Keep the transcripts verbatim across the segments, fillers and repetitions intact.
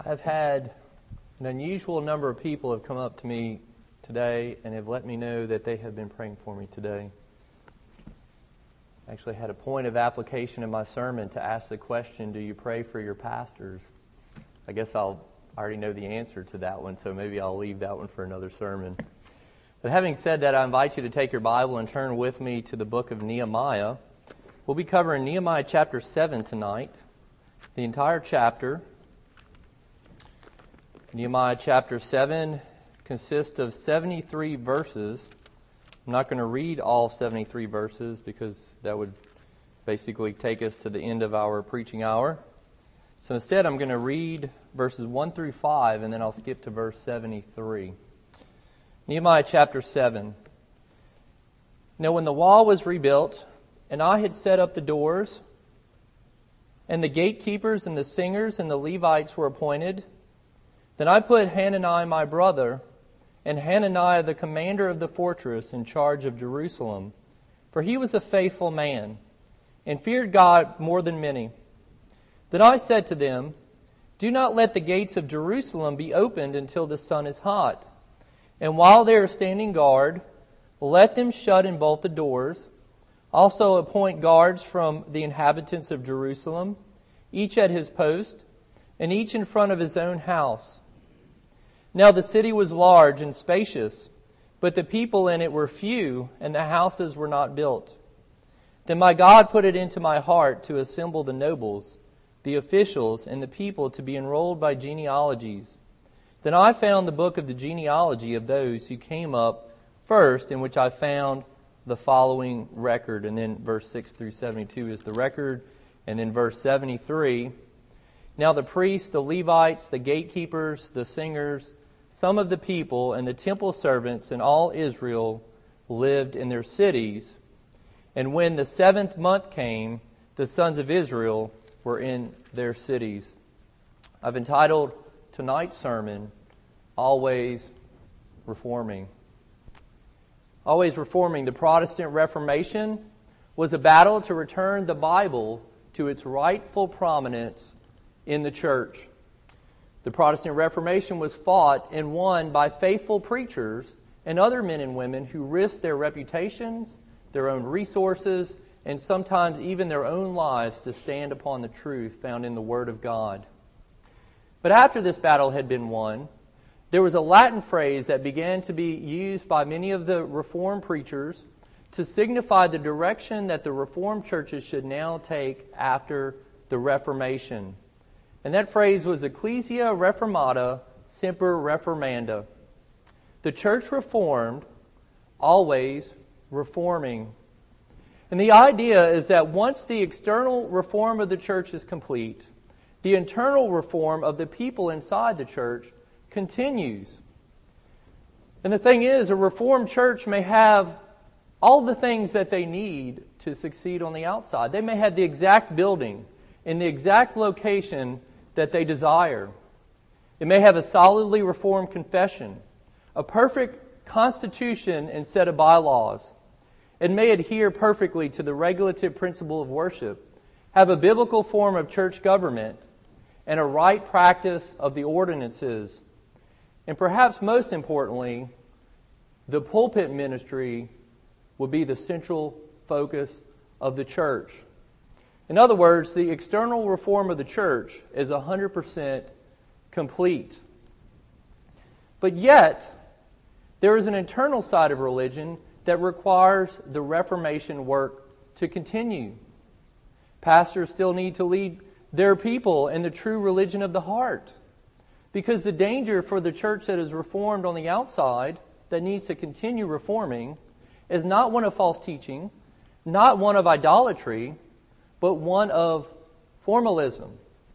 I've had an unusual number of people have come up to me today and have let me know that they have been praying for me today. I actually had a point of application in my sermon to ask the question, do you pray for your pastors? I guess I'll I already know the answer to that one, so maybe I'll leave that one for another sermon. But having said that, I invite you to take your Bible and turn with me to the book of Nehemiah. We'll be covering Nehemiah chapter seven tonight, the entire chapter. Nehemiah chapter seven consists of seventy-three verses. I'm not going to read all seventy-three verses because that would basically take us to the end of our preaching hour. So instead, I'm going to read verses one through five, and then I'll skip to verse seventy-three. Nehemiah chapter seven. Now when the wall was rebuilt, and I had set up the doors, and the gatekeepers and the singers and the Levites were appointed, then I put Hananiah my brother, and Hananiah the commander of the fortress, in charge of Jerusalem, for he was a faithful man, and feared God more than many. Then I said to them, do not let the gates of Jerusalem be opened until the sun is hot. And while they are standing guard, let them shut and bolt the doors. Also appoint guards from the inhabitants of Jerusalem, each at his post, and each in front of his own house. Now the city was large and spacious, but the people in it were few, and the houses were not built. Then my God put it into my heart to assemble the nobles, the officials, and the people to be enrolled by genealogies. Then I found the book of the genealogy of those who came up first, in which I found the following record. And then verse six through seventy-two is the record. And then verse seventy-three. Now the priests, the Levites, the gatekeepers, the singers, some of the people, and the temple servants, and all Israel lived in their cities. And when the seventh month came, the sons of Israel were in their cities. I've entitled tonight's sermon, Always Reforming. Always Reforming. The Protestant Reformation was a battle to return the Bible to its rightful prominence in the church. The Protestant Reformation was fought and won by faithful preachers and other men and women who risked their reputations, their own resources, and sometimes even their own lives to stand upon the truth found in the Word of God. But after this battle had been won, there was a Latin phrase that began to be used by many of the Reformed preachers to signify the direction that the Reformed churches should now take after the Reformation. And that phrase was Ecclesia Reformata Semper Reformanda. The church reformed, always reforming. And the idea is that once the external reform of the church is complete, the internal reform of the people inside the church continues. And the thing is, a reformed church may have all the things that they need to succeed on the outside. They may have the exact building in the exact location that they desire. It may have a solidly reformed confession, a perfect constitution and set of bylaws. It may adhere perfectly to the regulative principle of worship, have a biblical form of church government, and a right practice of the ordinances. And perhaps most importantly, the pulpit ministry will be the central focus of the church. In other words, the external reform of the church is one hundred percent complete. But yet, there is an internal side of religion that requires the Reformation work to continue. Pastors still need to lead their people in the true religion of the heart. Because the danger for the church that is reformed on the outside, that needs to continue reforming, is not one of false teaching, not one of idolatry, but one of formalism.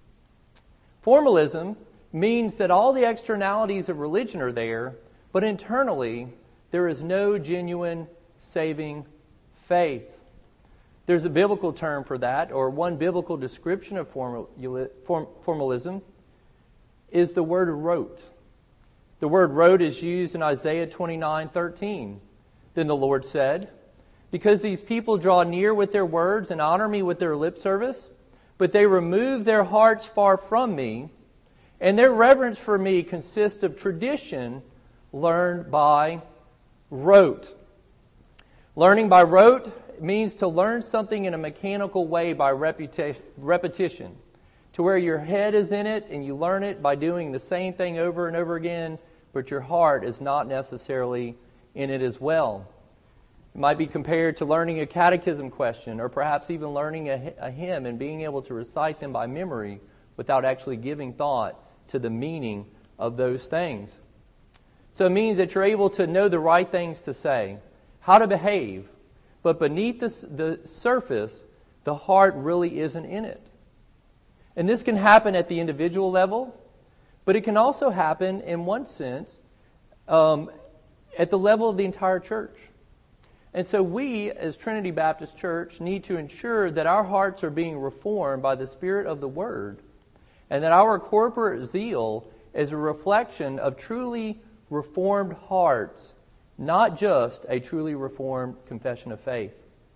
Formalism means that all the externalities of religion are there, but internally there is no genuine saving faith. There's a biblical term for that, or one biblical description of formalism is the word rote. The word rote is used in Isaiah twenty-nine thirteen. Then the Lord said, because these people draw near with their words and honor me with their lip service, but they remove their hearts far from me, And their reverence for me consists of tradition learned by rote. Learning by rote means to learn something in a mechanical way by reputa- repetition, to where your head is in it and you learn it by doing the same thing over and over again, but your heart is not necessarily in it as well. It might be compared to learning a catechism question, or perhaps even learning a, a hymn and being able to recite them by memory without actually giving thought to the meaning of those things. So it means that you're able to know the right things to say, how to behave, but beneath the, the surface, the heart really isn't in it. And this can happen at the individual level, but it can also happen, in one sense, um, at the level of the entire church. And so we, as Trinity Baptist Church, need to ensure that our hearts are being reformed by the Spirit of the Word, and that our corporate zeal is a reflection of truly reformed hearts, not just a truly reformed confession of faith.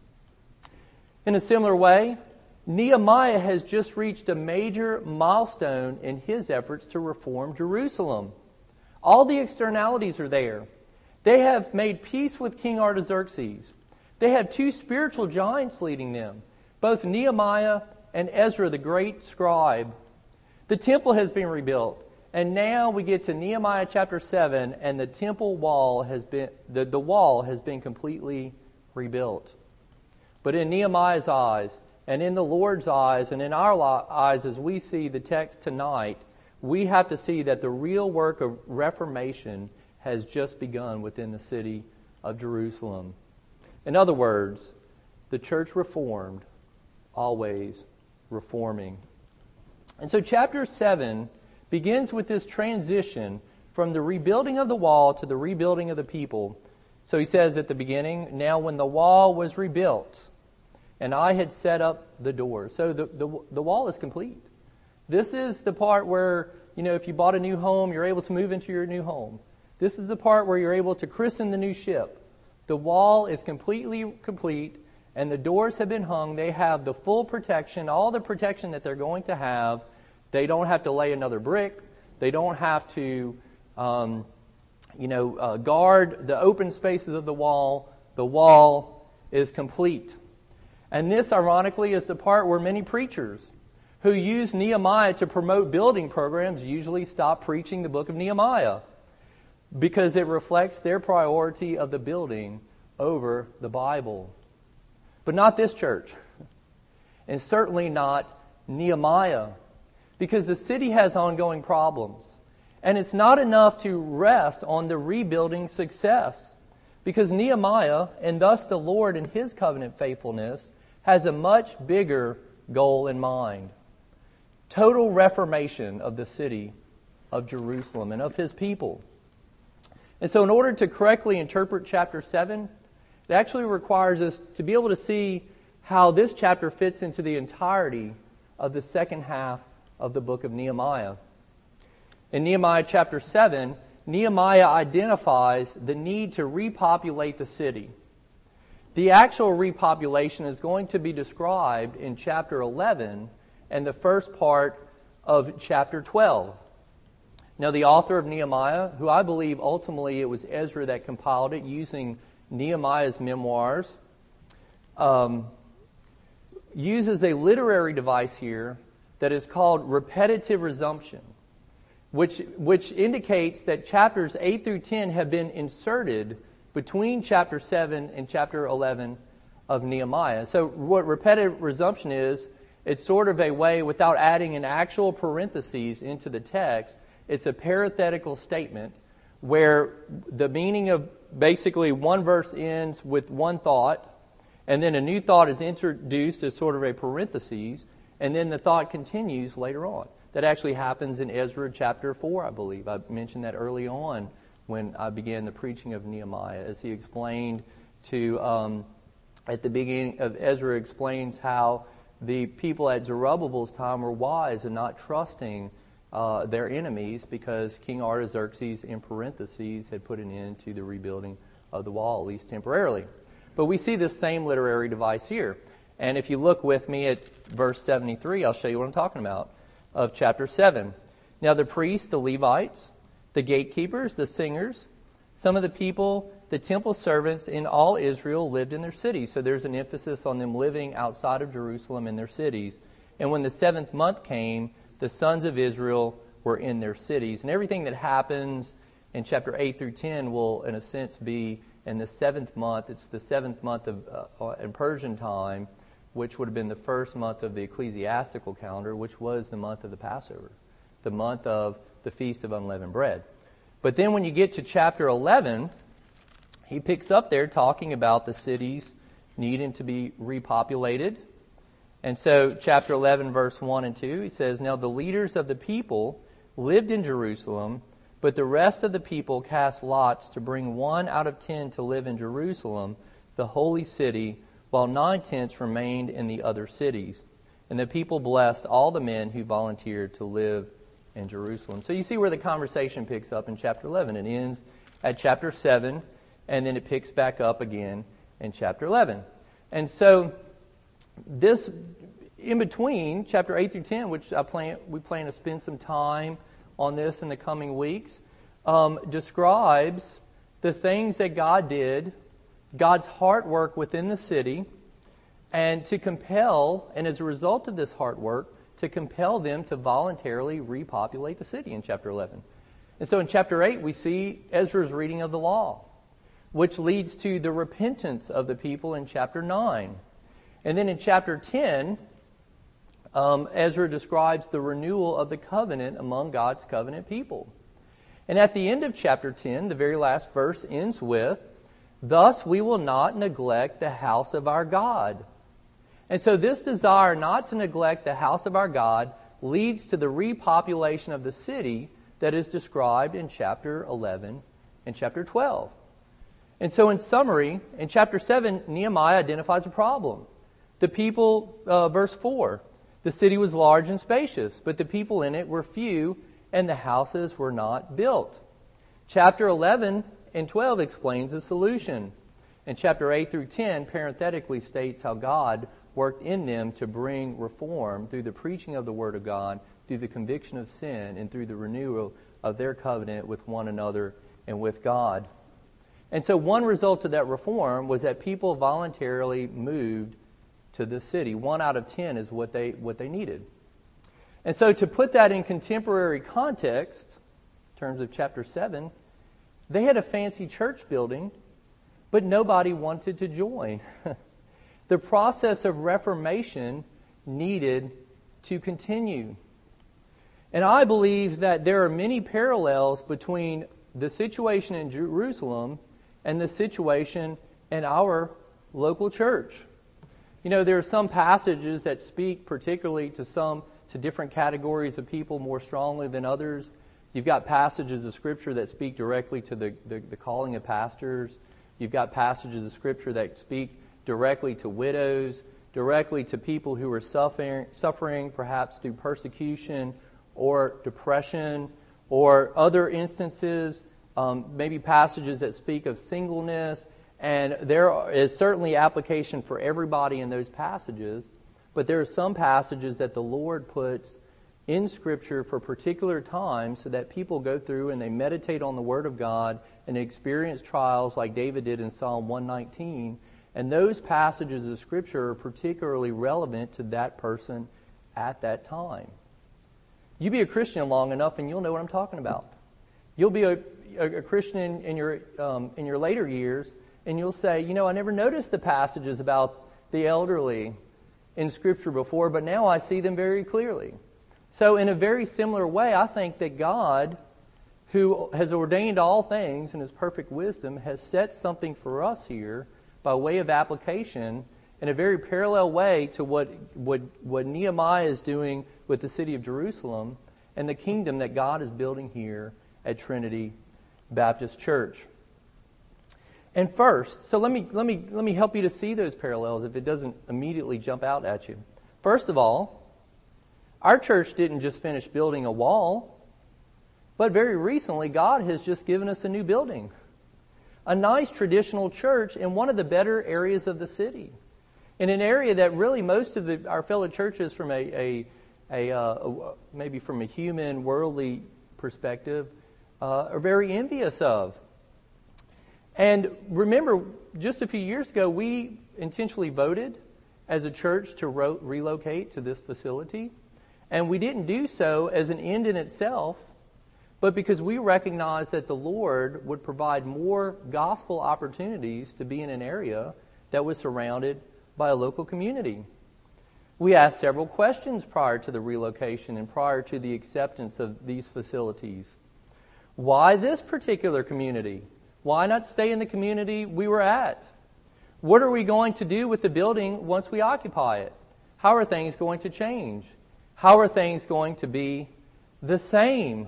In a similar way, Nehemiah has just reached a major milestone in his efforts to reform Jerusalem. All the externalities are there. They have made peace with King Artaxerxes. They have two spiritual giants leading them, both Nehemiah and Ezra, the great scribe. The temple has been rebuilt. And now we get to Nehemiah chapter seven, and the temple wall has been, the, the wall has been completely rebuilt. But in Nehemiah's eyes, and in the Lord's eyes, and in our eyes as we see the text tonight, we have to see that the real work of reformation has just begun within the city of Jerusalem. In other words, the church reformed, always reforming. And so chapter seven begins with this transition from the rebuilding of the wall to the rebuilding of the people. So he says at the beginning, now when the wall was rebuilt, and I had set up the door. So the, the, the wall is complete. This is the part where, you know, if you bought a new home, you're able to move into your new home. This is the part where you're able to christen the new ship. The wall is completely complete, and the doors have been hung. They have the full protection, all the protection that they're going to have. They don't have to lay another brick. They don't have to, um, you know, uh, guard the open spaces of the wall. The wall is complete. And this, ironically, is the part where many preachers who use Nehemiah to promote building programs usually stop preaching the book of Nehemiah, because it reflects their priority of the building over the Bible. But not this church. And certainly not Nehemiah. Because the city has ongoing problems. And it's not enough to rest on the rebuilding success. Because Nehemiah, and thus the Lord in His covenant faithfulness, has a much bigger goal in mind. Total reformation of the city of Jerusalem and of His people. And so in order to correctly interpret chapter seven, it actually requires us to be able to see how this chapter fits into the entirety of the second half of the book of Nehemiah. In Nehemiah chapter seven, Nehemiah identifies the need to repopulate the city. The actual repopulation is going to be described in chapter eleven and the first part of chapter twelve. Now, the author of Nehemiah, who I believe ultimately it was Ezra that compiled it using Nehemiah's memoirs, um, uses a literary device here that is called repetitive resumption, which, which indicates that chapters eight through ten have been inserted between chapter seven and chapter eleven of Nehemiah. So what repetitive resumption is, it's sort of a way, without adding an actual parentheses into the text, it's a parenthetical statement where the meaning of basically one verse ends with one thought, and then a new thought is introduced as sort of a parentheses, and then the thought continues later on. That actually happens in Ezra chapter four, I believe. I mentioned that early on when I began the preaching of Nehemiah, as he explained to, um, at the beginning of Ezra, explains how the people at Zerubbabel's time were wise and not trusting uh, their enemies because King Artaxerxes, in parentheses, had put an end to the rebuilding of the wall, at least temporarily. But we see this same literary device here. And if you look with me at verse seventy-three, I'll show you what I'm talking about, of chapter seven. Now the priests, the Levites, the gatekeepers, the singers, some of the people, the temple servants in all Israel lived in their cities. So there's an emphasis on them living outside of Jerusalem in their cities. And when the seventh month came, the sons of Israel were in their cities. And everything that happens in chapter eight through ten will, in a sense, be in the seventh month. It's the seventh month of uh, in Persian time, which would have been the first month of the ecclesiastical calendar, which was the month of the Passover, the month of the Feast of Unleavened Bread. But then when you get to chapter eleven, he picks up there talking about the cities needing to be repopulated. And so chapter eleven, verse one and two, he says, Now the leaders of the people lived in Jerusalem, but the rest of the people cast lots to bring one out of ten to live in Jerusalem, the holy city, while nine-tenths remained in the other cities. And the people blessed all the men who volunteered to live in Jerusalem. So you see where the conversation picks up in chapter eleven. It ends at chapter seven, and then it picks back up again in chapter eleven. And so this, in between chapter eight through ten, which I plan, we plan to spend some time on this in the coming weeks, um, describes the things that God did, God's heart work within the city, and to compel, and as a result of this heart work, to compel them to voluntarily repopulate the city in chapter eleven. And so in chapter eight, we see Ezra's reading of the law, which leads to the repentance of the people in chapter nine. And then in chapter ten, um, Ezra describes the renewal of the covenant among God's covenant people. And at the end of chapter ten, the very last verse ends with, Thus we will not neglect the house of our God. And so this desire not to neglect the house of our God leads to the repopulation of the city that is described in chapter eleven and chapter twelve. And so in summary, in chapter seven, Nehemiah identifies a problem. The people, uh, verse four, the city was large and spacious, but the people in it were few, and the houses were not built. Chapter eleven and twelve explains the solution. And chapter eight through ten parenthetically states how God worked in them to bring reform through the preaching of the Word of God, through the conviction of sin, and through the renewal of their covenant with one another and with God. And so one result of that reform was that people voluntarily moved to the city. One out of ten is what they what they needed. And so to put that in contemporary context, in terms of chapter seven, they had a fancy church building, but nobody wanted to join. The process of reformation needed to continue. And I believe that there are many parallels between the situation in Jerusalem and the situation in our local church. You know, there are some passages that speak particularly to some, to different categories of people more strongly than others. You've got passages of Scripture that speak directly to the, the, the calling of pastors. You've got passages of Scripture that speak directly to widows, directly to people who are suffering, suffering perhaps through persecution or depression, or other instances, um, maybe passages that speak of singleness. And there is certainly application for everybody in those passages, but there are some passages that the Lord puts in Scripture for particular times so that people go through and they meditate on the Word of God and experience trials like David did in Psalm one nineteen. And those passages of Scripture are particularly relevant to that person at that time. You be a Christian long enough and you'll know what I'm talking about. You'll be a, a, a Christian in, in your um, in your later years, and you'll say, you know, I never noticed the passages about the elderly in Scripture before, but now I see them very clearly. So in a very similar way, I think that God, who has ordained all things in His perfect wisdom, has set something for us here by way of application in a very parallel way to what, what, what Nehemiah is doing with the city of Jerusalem and the kingdom that God is building here at Trinity Baptist Church. And first, so let me let me let me help you to see those parallels if it doesn't immediately jump out at you. First of all, our church didn't just finish building a wall, but very recently God has just given us a new building. A nice traditional church in one of the better areas of the city. In an area that really most of the, our fellow churches from a, a, a, uh, a maybe from a human, worldly perspective, uh, are very envious of. And remember, just a few years ago, we intentionally voted as a church to ro- relocate to this facility. And we didn't do so as an end in itself, but because we recognized that the Lord would provide more gospel opportunities to be in an area that was surrounded by a local community. We asked several questions prior to the relocation and prior to the acceptance of these facilities. Why this particular community? Why not stay in the community we were at? What are we going to do with the building once we occupy it? How are things going to change? How are things going to be the same?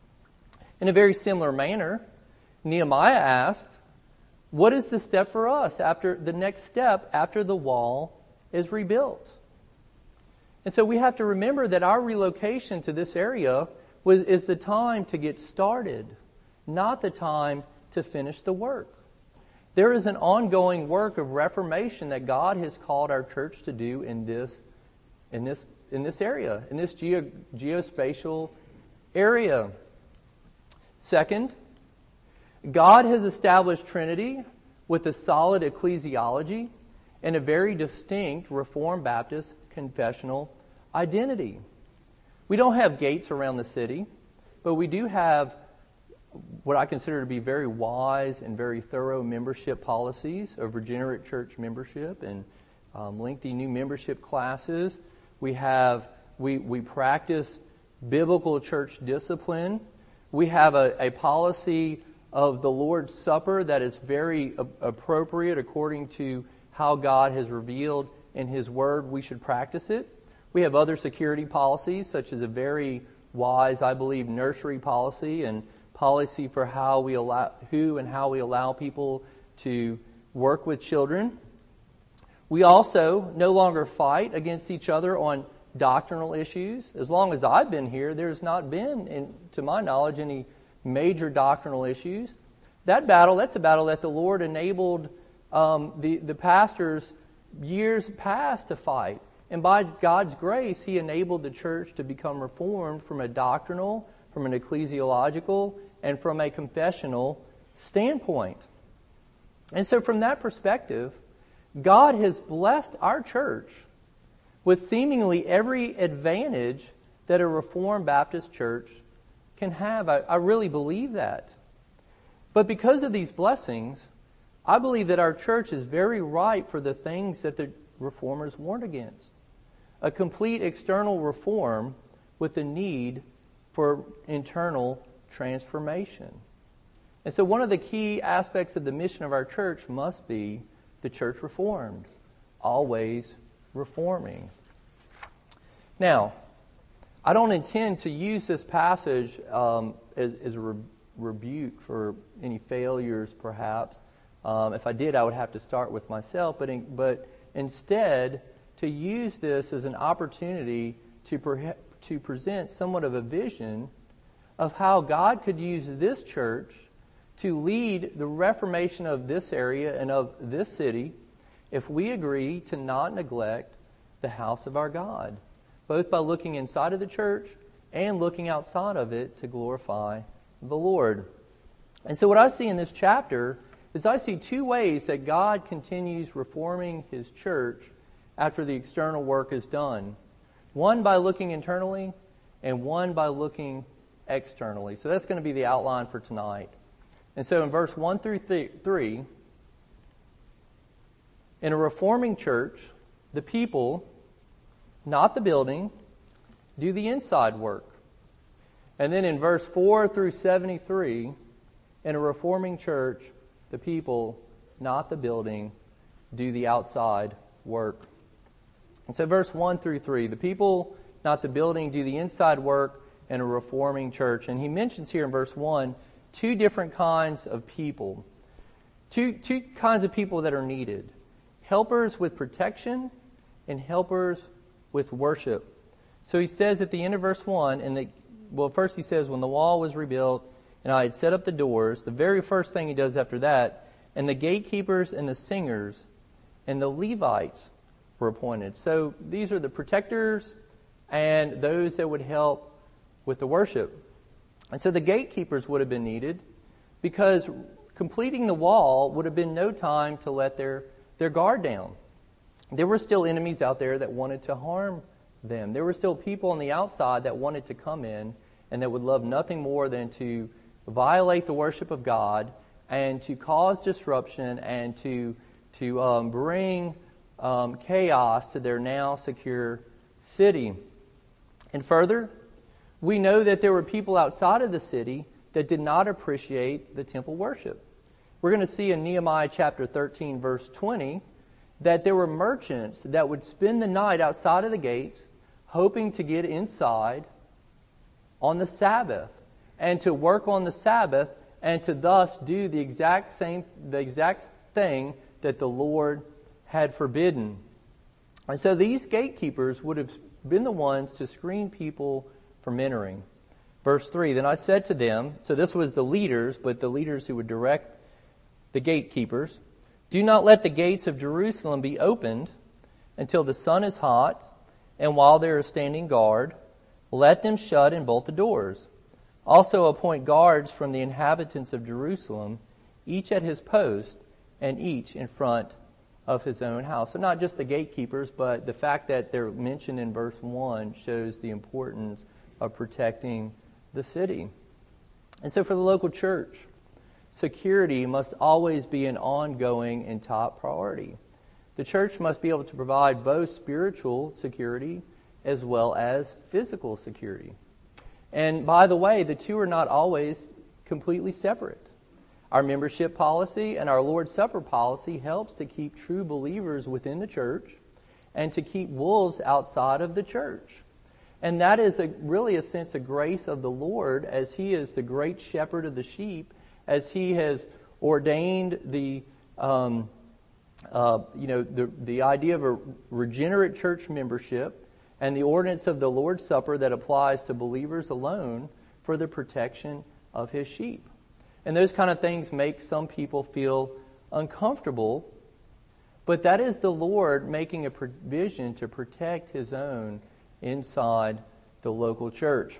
In a very similar manner, Nehemiah asked, what is the step for us after the next step after the wall is rebuilt? And so we have to remember that our relocation to this area was, is the time to get started, not the time to finish the work. There is an ongoing work of reformation that God has called our church to do in this, in this, in this area, in this geo, geospatial area. Second, God has established Trinity with a solid ecclesiology and a very distinct Reformed Baptist confessional identity. We don't have gates around the city, but we do have what I consider to be very wise and very thorough membership policies of regenerate church membership and um, lengthy new membership classes. We have we we practice biblical church discipline. We have a, a policy of the Lord's Supper that is very a- appropriate according to how God has revealed in His Word we should practice it. We have other security policies, such as a very wise, I believe, nursery policy and policy for how we allow, who and how we allow people to work with children. We also no longer fight against each other on doctrinal issues. As long as I've been here, there's not been, in, to my knowledge, any major doctrinal issues. That battle, that's a battle that the Lord enabled um, the, the pastors years past to fight. And by God's grace, He enabled the church to become reformed from a doctrinal, from an ecclesiological, and from a confessional standpoint. And so from that perspective, God has blessed our church with seemingly every advantage that a Reformed Baptist church can have. I, I really believe that. But because of these blessings, I believe that our church is very ripe for the things that the Reformers warned against. A complete external reform with the need for internal transformation. And so one of the key aspects of the mission of our church must be the church reformed, always reforming. Now, I don't intend to use this passage um, as, as a re- rebuke for any failures, perhaps. Um, if I did, I would have to start with myself, but in, but instead to use this as an opportunity to pre- to present somewhat of a vision of how God could use this church to lead the reformation of this area and of this city if we agree to not neglect the house of our God, both by looking inside of the church and looking outside of it to glorify the Lord. And so what I see in this chapter is I see two ways that God continues reforming His church after the external work is done. One by looking internally and one by looking externally. So that's going to be the outline for tonight. And so in verse one through three, in a reforming church, the people, not the building, do the inside work. And then in verse four through seventy-three, in a reforming church, the people, not the building, do the outside work. And so verse one through three, the people, not the building, do the inside work in a reforming church. And he mentions here in verse one two different kinds of people. Two, two kinds of people that are needed. Helpers with protection and helpers with worship. So he says at the end of verse one, and the, well, first he says, when the wall was rebuilt and I had set up the doors, the very first thing he does after that, and the gatekeepers and the singers and the Levites were appointed. So these are the protectors and those that would help with the worship. And so the gatekeepers would have been needed because completing the wall would have been no time to let their, their guard down. There were still enemies out there that wanted to harm them. There were still people on the outside that wanted to come in and that would love nothing more than to violate the worship of God and to cause disruption and to, to um, bring um, chaos to their now secure city. And further, we know that there were people outside of the city that did not appreciate the temple worship. We're going to see in Nehemiah chapter thirteen, verse twenty, that there were merchants that would spend the night outside of the gates, hoping to get inside on the Sabbath, and to work on the Sabbath, and to thus do the exact same, the exact thing that the Lord had forbidden. And so these gatekeepers would have been the ones to screen people from entering. Verse three, then I said to them, so this was the leaders, but the leaders who would direct the gatekeepers, do not let the gates of Jerusalem be opened until the sun is hot, and while they are standing guard, let them shut and bolt the doors. Also appoint guards from the inhabitants of Jerusalem, each at his post, and each in front of his own house. So not just the gatekeepers, but the fact that they're mentioned in verse one shows the importance of protecting the city. And so for the local church, security must always be an ongoing and top priority. The church must be able to provide both spiritual security as well as physical security. And by the way, the two are not always completely separate. Our membership policy and our Lord's Supper policy helps to keep true believers within the church and to keep wolves outside of the church. And that is a, really a sense of grace of the Lord, as He is the great shepherd of the sheep, as He has ordained the um, uh, you know the the idea of a regenerate church membership and the ordinance of the Lord's Supper that applies to believers alone for the protection of His sheep. And those kind of things make some people feel uncomfortable, but that is the Lord making a provision to protect His own inside the local church.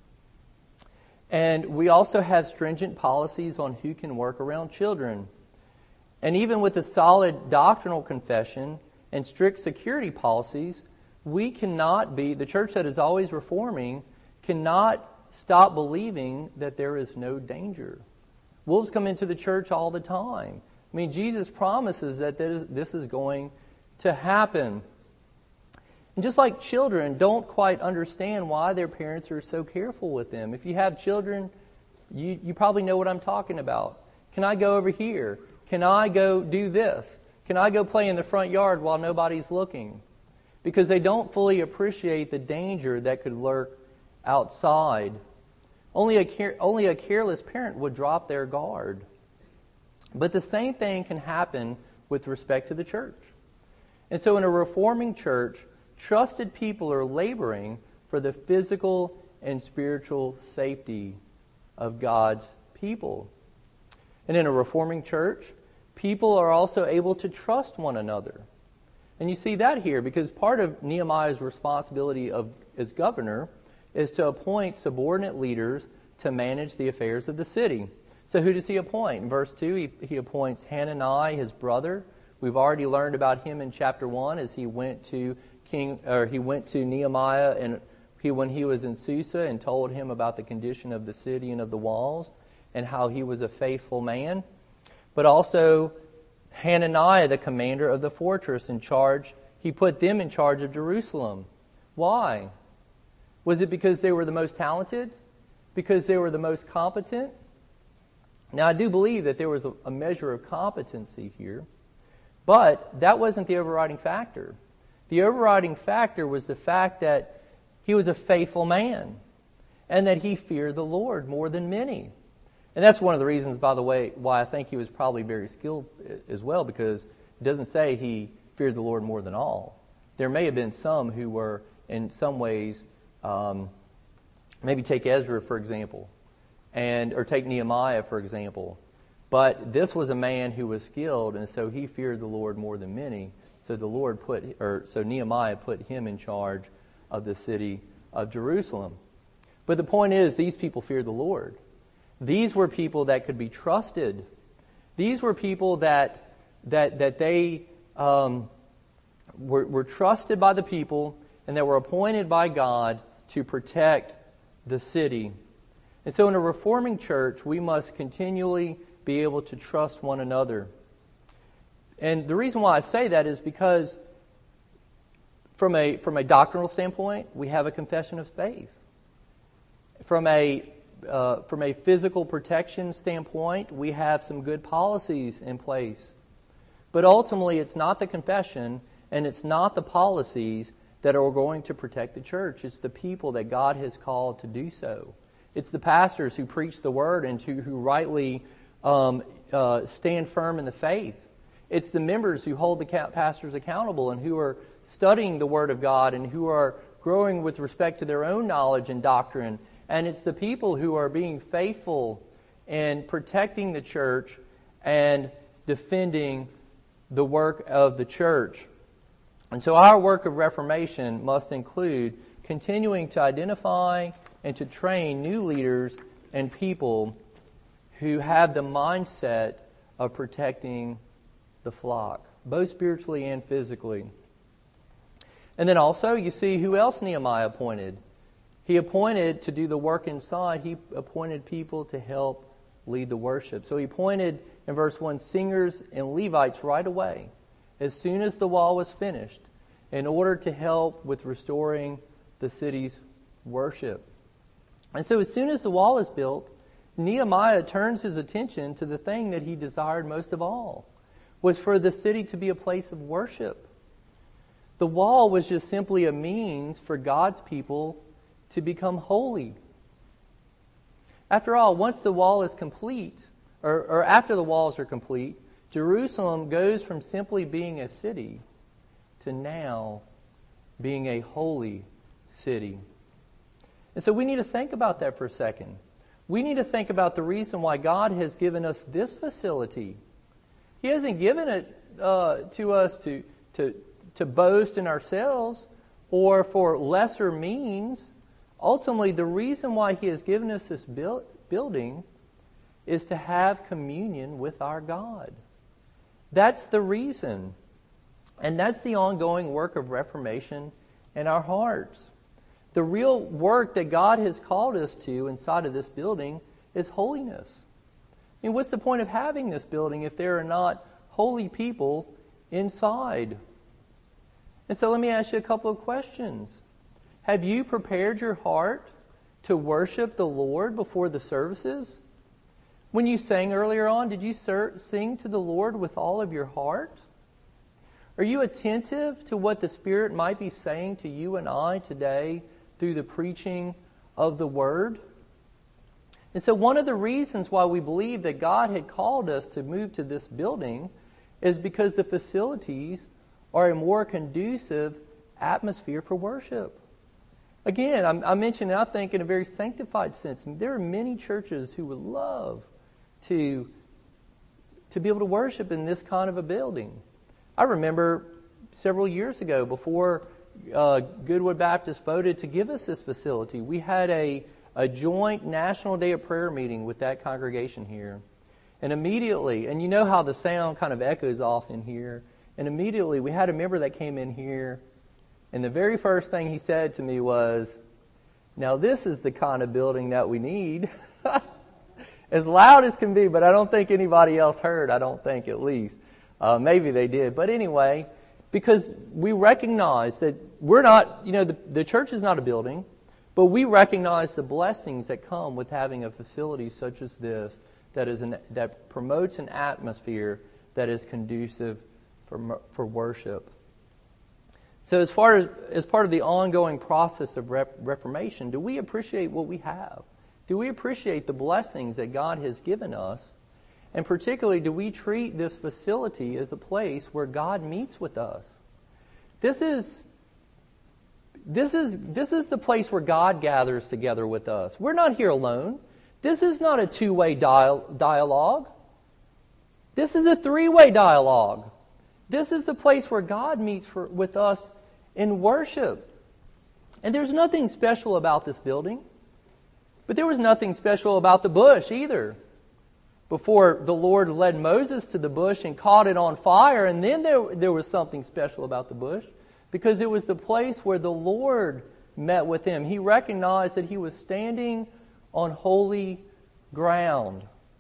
And we also have stringent policies on who can work around children. And even with a solid doctrinal confession and strict security policies, we cannot be, the church that is always reforming, cannot stop believing that there is no danger. Wolves come into the church all the time. I mean, Jesus promises that this is going to happen. And just like children don't quite understand why their parents are so careful with them. If you have children, you, you probably know what I'm talking about. Can I go over here? Can I go do this? Can I go play in the front yard while nobody's looking? Because they don't fully appreciate the danger that could lurk outside. Only a, care, only a careless parent would drop their guard. But the same thing can happen with respect to the church. And so in a reforming church, trusted people are laboring for the physical and spiritual safety of God's people. And in a reforming church, people are also able to trust one another. And you see that here, because part of Nehemiah's responsibility of, as governor is to appoint subordinate leaders to manage the affairs of the city. So who does he appoint? In verse two, he, he appoints Hanani, his brother. We've already learned about him in chapter one as he went to King, or he went to Nehemiah and he, when he was in Susa, and told him about the condition of the city and of the walls and how he was a faithful man. But also Hananiah, the commander of the fortress, in charge. He put them in charge of Jerusalem. Why? Was it because they were the most talented? Because they were the most competent? Now, I do believe that there was a, a measure of competency here, but that wasn't the overriding factor. The overriding factor was the fact that he was a faithful man and that he feared the Lord more than many. And that's one of the reasons, by the way, why I think he was probably very skilled as well, because it doesn't say he feared the Lord more than all. There may have been some who were, in some ways, um, maybe take Ezra, for example, and or take Nehemiah, for example. But this was a man who was skilled, and so he feared the Lord more than many. So the Lord put, or so Nehemiah put him in charge of the city of Jerusalem. But the point is, these people feared the Lord. These were people that could be trusted. These were people that that that they um, were, were trusted by the people and that were appointed by God to protect the city. And so in a reforming church, we must continually be able to trust one another. And the reason why I say that is because from a from a doctrinal standpoint, we have a confession of faith. From a uh, from a physical protection standpoint, we have some good policies in place. But ultimately, it's not the confession and it's not the policies that are going to protect the church. It's the people that God has called to do so. It's the pastors who preach the word and to, who rightly um, uh, stand firm in the faith. It's the members who hold the pastors accountable and who are studying the Word of God and who are growing with respect to their own knowledge and doctrine. And it's the people who are being faithful in protecting the church and defending the work of the church. And so our work of reformation must include continuing to identify and to train new leaders and people who have the mindset of protecting the flock, both spiritually and physically. And then also, you see who else Nehemiah appointed. He appointed to do the work inside, he appointed people to help lead the worship. So he appointed, in verse one, singers and Levites right away, as soon as the wall was finished, in order to help with restoring the city's worship. And so as soon as the wall is built, Nehemiah turns his attention to the thing that he desired most of all, was for the city to be a place of worship. The wall was just simply a means for God's people to become holy. After all, once the wall is complete, or, or after the walls are complete, Jerusalem goes from simply being a city to now being a holy city. And so we need to think about that for a second. We need to think about the reason why God has given us this facility. He hasn't given it uh, to us to, to, to boast in ourselves or for lesser means. Ultimately, the reason why He has given us this build, building is to have communion with our God. That's the reason. And that's the ongoing work of reformation in our hearts. The real work that God has called us to inside of this building is holiness. I mean, what's the point of having this building if there are not holy people inside? And so let me ask you a couple of questions. Have you prepared your heart to worship the Lord before the services? When you sang earlier on, did you sing to the Lord with all of your heart? Are you attentive to what the Spirit might be saying to you and I today through the preaching of the Word? And so one of the reasons why we believe that God had called us to move to this building is because the facilities are a more conducive atmosphere for worship. Again, I'm, I mentioned, I think, in a very sanctified sense, there are many churches who would love to, to be able to worship in this kind of a building. I remember several years ago, before uh, Goodwood Baptist voted to give us this facility, we had a, a joint National Day of Prayer meeting with that congregation here. And immediately, and you know how the sound kind of echoes off in here, and immediately we had a member that came in here, and the very first thing he said to me was, "Now this is the kind of building that we need." As loud as can be, but I don't think anybody else heard, I don't think at least. Uh, maybe they did. But anyway, because we recognize that we're not, you know, the, the church is not a building, but we recognize the blessings that come with having a facility such as this that is an, that promotes an atmosphere that is conducive for for worship. So as far as as part of the ongoing process of rep, reformation, do we appreciate what we have? Do we appreciate the blessings that God has given us? And particularly, do we treat this facility as a place where God meets with us? This is this is this is the place where God gathers together with us. We're not here alone. This is not a two-way dial- dialogue. This is a three-way dialogue. This is the place where God meets for, with us in worship. And there's nothing special about this building. But there was nothing special about the bush either. Before the Lord led Moses to the bush and caught it on fire, and then there, there was something special about the bush, because it was the place where the Lord met with him. He recognized that he was standing on holy ground.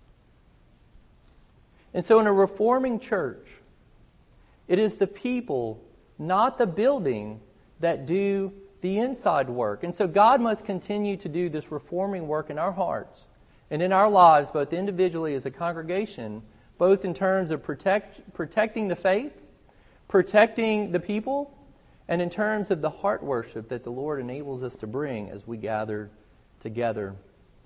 And so in a reforming church, it is the people, not the building, that do the inside work. And so God must continue to do this reforming work in our hearts and in our lives, both individually as a congregation, both in terms of protect, protecting the faith, protecting the people, and in terms of the heart worship that the Lord enables us to bring as we gather together.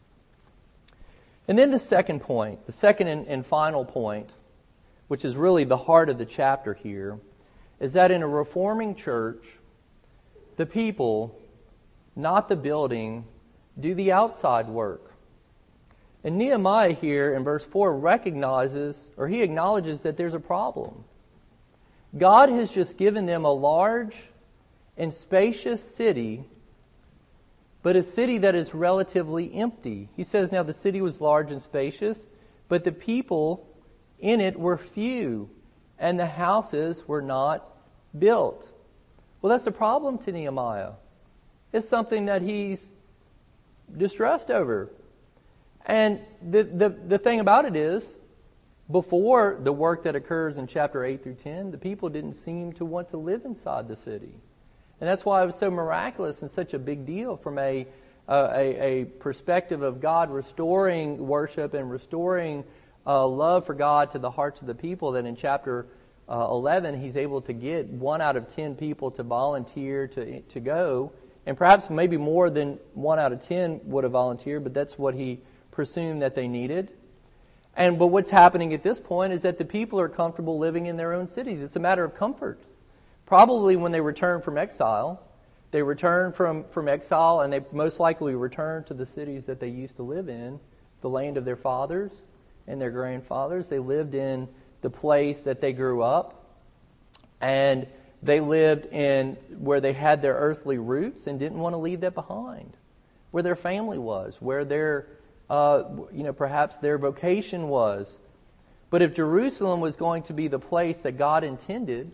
And then the second point, the second and, and final point, which is really the heart of the chapter here, is that in a reforming church, the people, not the building, do the outside work. And Nehemiah here in verse four recognizes, or he acknowledges that there's a problem. God has just given them a large and spacious city, but a city that is relatively empty. He says now the city was large and spacious, but the people in it were few, and the houses were not built. Well, that's a problem to Nehemiah. It's something that he's distressed over. And the, the, the thing about it is, before the work that occurs in chapter eight through ten, the people didn't seem to want to live inside the city. And that's why it was so miraculous and such a big deal from a, uh, a, a perspective of God restoring worship and restoring uh, love for God to the hearts of the people, that in chapter uh, eleven, he's able to get one out of ten people to volunteer to, to go. And perhaps maybe more than one out of ten would have volunteered, but that's what he presumed that they needed. And but what's happening at this point is that the people are comfortable living in their own cities. It's a matter of comfort. Probably when they return from exile, they return from, from exile and they most likely return to the cities that they used to live in, the land of their fathers and their grandfathers. They lived in the place that they grew up, and they lived in where they had their earthly roots and didn't want to leave that behind, where their family was, where their Uh, you know, perhaps their vocation was. But if Jerusalem was going to be the place that God intended,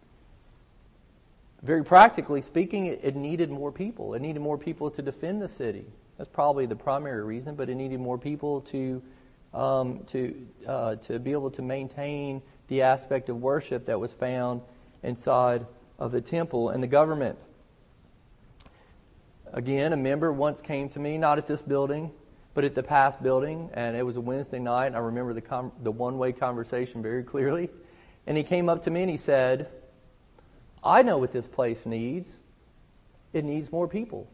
very practically speaking, it, it needed more people. It needed more people to defend the city. That's probably the primary reason, but it needed more people to um, to uh, to be able to maintain the aspect of worship that was found inside of the temple and the government. Again, a member once came to me, not at this building, but at the past building, and it was a Wednesday night, and I remember the com- the one-way conversation very clearly. And he came up to me and he said, I know what this place needs. It needs more people.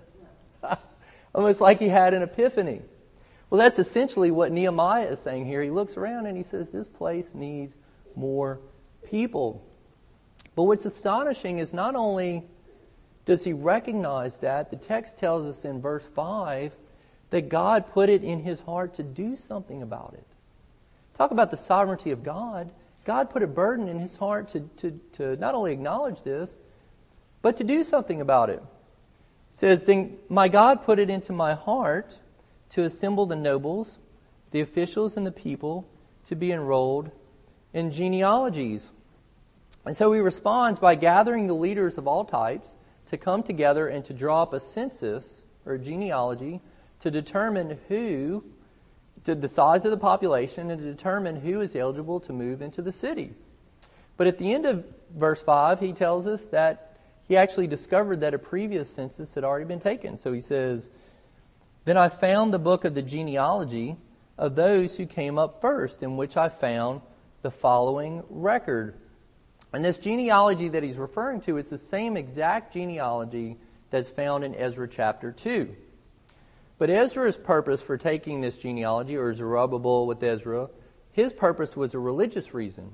Almost like he had an epiphany. Well, that's essentially what Nehemiah is saying here. He looks around and he says, this place needs more people. But what's astonishing is not only does he recognize that, the text tells us in verse five that God put it in his heart to do something about it. Talk about the sovereignty of God. God put a burden in his heart to, to, to not only acknowledge this, but to do something about it. It says, then my God put it into my heart to assemble the nobles, the officials, and the people to be enrolled in genealogies. And so he responds by gathering the leaders of all types to come together and to draw up a census or a genealogy to determine who, to the size of the population, and to determine who is eligible to move into the city. But at the end of verse five, he tells us that he actually discovered that a previous census had already been taken. So he says, then I found the book of the genealogy of those who came up first, in which I found the following record. And this genealogy that he's referring to, it's the same exact genealogy that's found in Ezra chapter two. But Ezra's purpose for taking this genealogy, or Zerubbabel with Ezra, his purpose was a religious reason.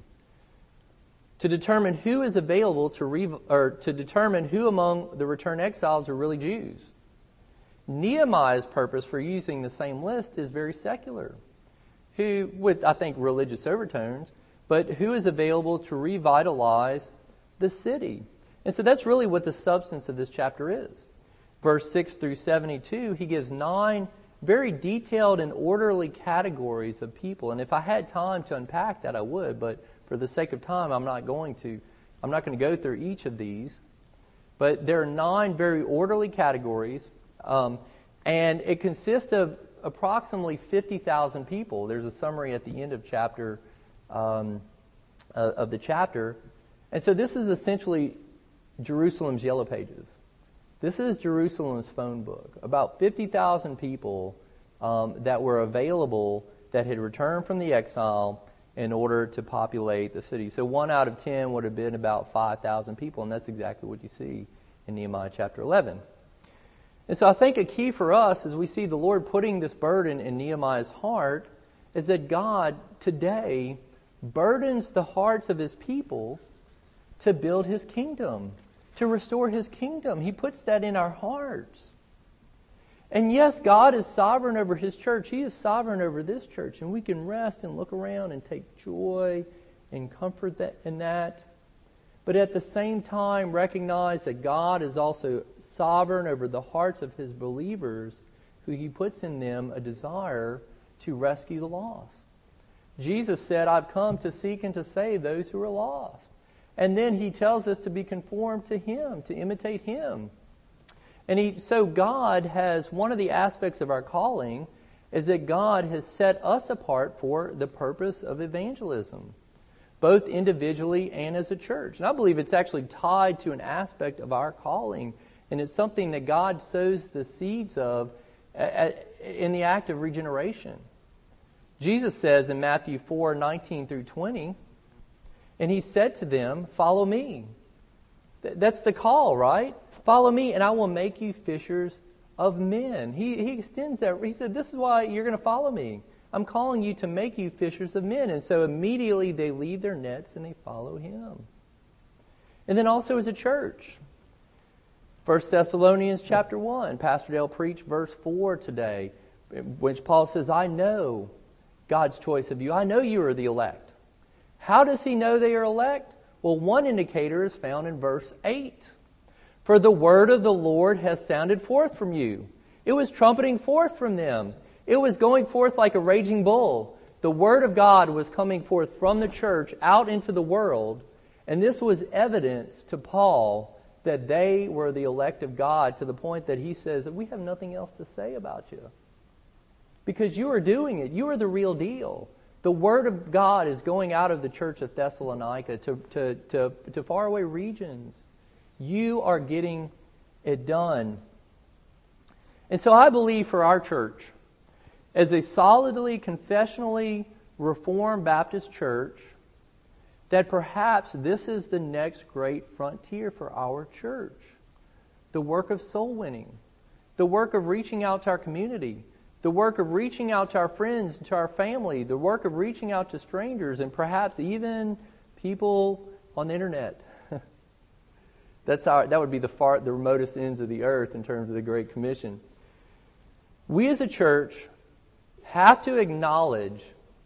To determine who is available to re- or to determine who among the returned exiles are really Jews. Nehemiah's purpose for using the same list is very secular. Who, with I think religious overtones, but who is available to revitalize the city. And so that's really what the substance of this chapter is. verse six through seventy-two, he gives nine very detailed and orderly categories of people. And if I had time to unpack that, I would, but for the sake of time, I'm not going to. I'm not going to go through each of these. But there are nine very orderly categories, um, and it consists of approximately fifty thousand people. There's a summary at the end of chapter um, uh, of the chapter. And so this is essentially Jerusalem's yellow pages. This is Jerusalem's phone book. About fifty thousand people um, that were available that had returned from the exile in order to populate the city. So one out of ten would have been about five thousand people, and that's exactly what you see in Nehemiah chapter eleven. And so I think a key for us as we see the Lord putting this burden in Nehemiah's heart is that God today burdens the hearts of His people to build His kingdom, to restore His kingdom. He puts that in our hearts. And yes, God is sovereign over His church. He is sovereign over this church. And we can rest and look around and take joy and comfort that, in that. But at the same time, recognize that God is also sovereign over the hearts of His believers, who He puts in them a desire to rescue the lost. Jesus said, I've come to seek and to save those who are lost. And then He tells us to be conformed to Him, to imitate Him. And he, so God has, one of the aspects of our calling is that God has set us apart for the purpose of evangelism, both individually and as a church. And I believe it's actually tied to an aspect of our calling, and it's something that God sows the seeds of in the act of regeneration. Jesus says in Matthew four, nineteen through twenty, and He said to them, follow me. That's the call, right? Follow me, and I will make you fishers of men. He, he extends that. He said, this is why you're going to follow me. I'm calling you to make you fishers of men. And so immediately they leave their nets and they follow Him. And then also as a church. First Thessalonians chapter one. Pastor Dale preached verse four today, which Paul says, I know God's choice of you. I know you are the elect. How does He know they are elect? Well, one indicator is found in verse eight. For the word of the Lord has sounded forth from you. It was trumpeting forth from them. It was going forth like a raging bull. The word of God was coming forth from the church out into the world. And this was evidence to Paul that they were the elect of God, to the point that he says that we have nothing else to say about you. Because you are doing it. You are the real deal. The word of God is going out of the church of Thessalonica to, to, to, to faraway regions. You are getting it done. And so I believe for our church, as a solidly, confessionally Reformed Baptist church, that perhaps this is the next great frontier for our church. The work of soul winning. The work of reaching out to our community. The work of reaching out to our friends and to our family. The work of reaching out to strangers and perhaps even people on the internet. That's our, that would be the far, the remotest ends of the earth in terms of the Great Commission. We as a church have to acknowledge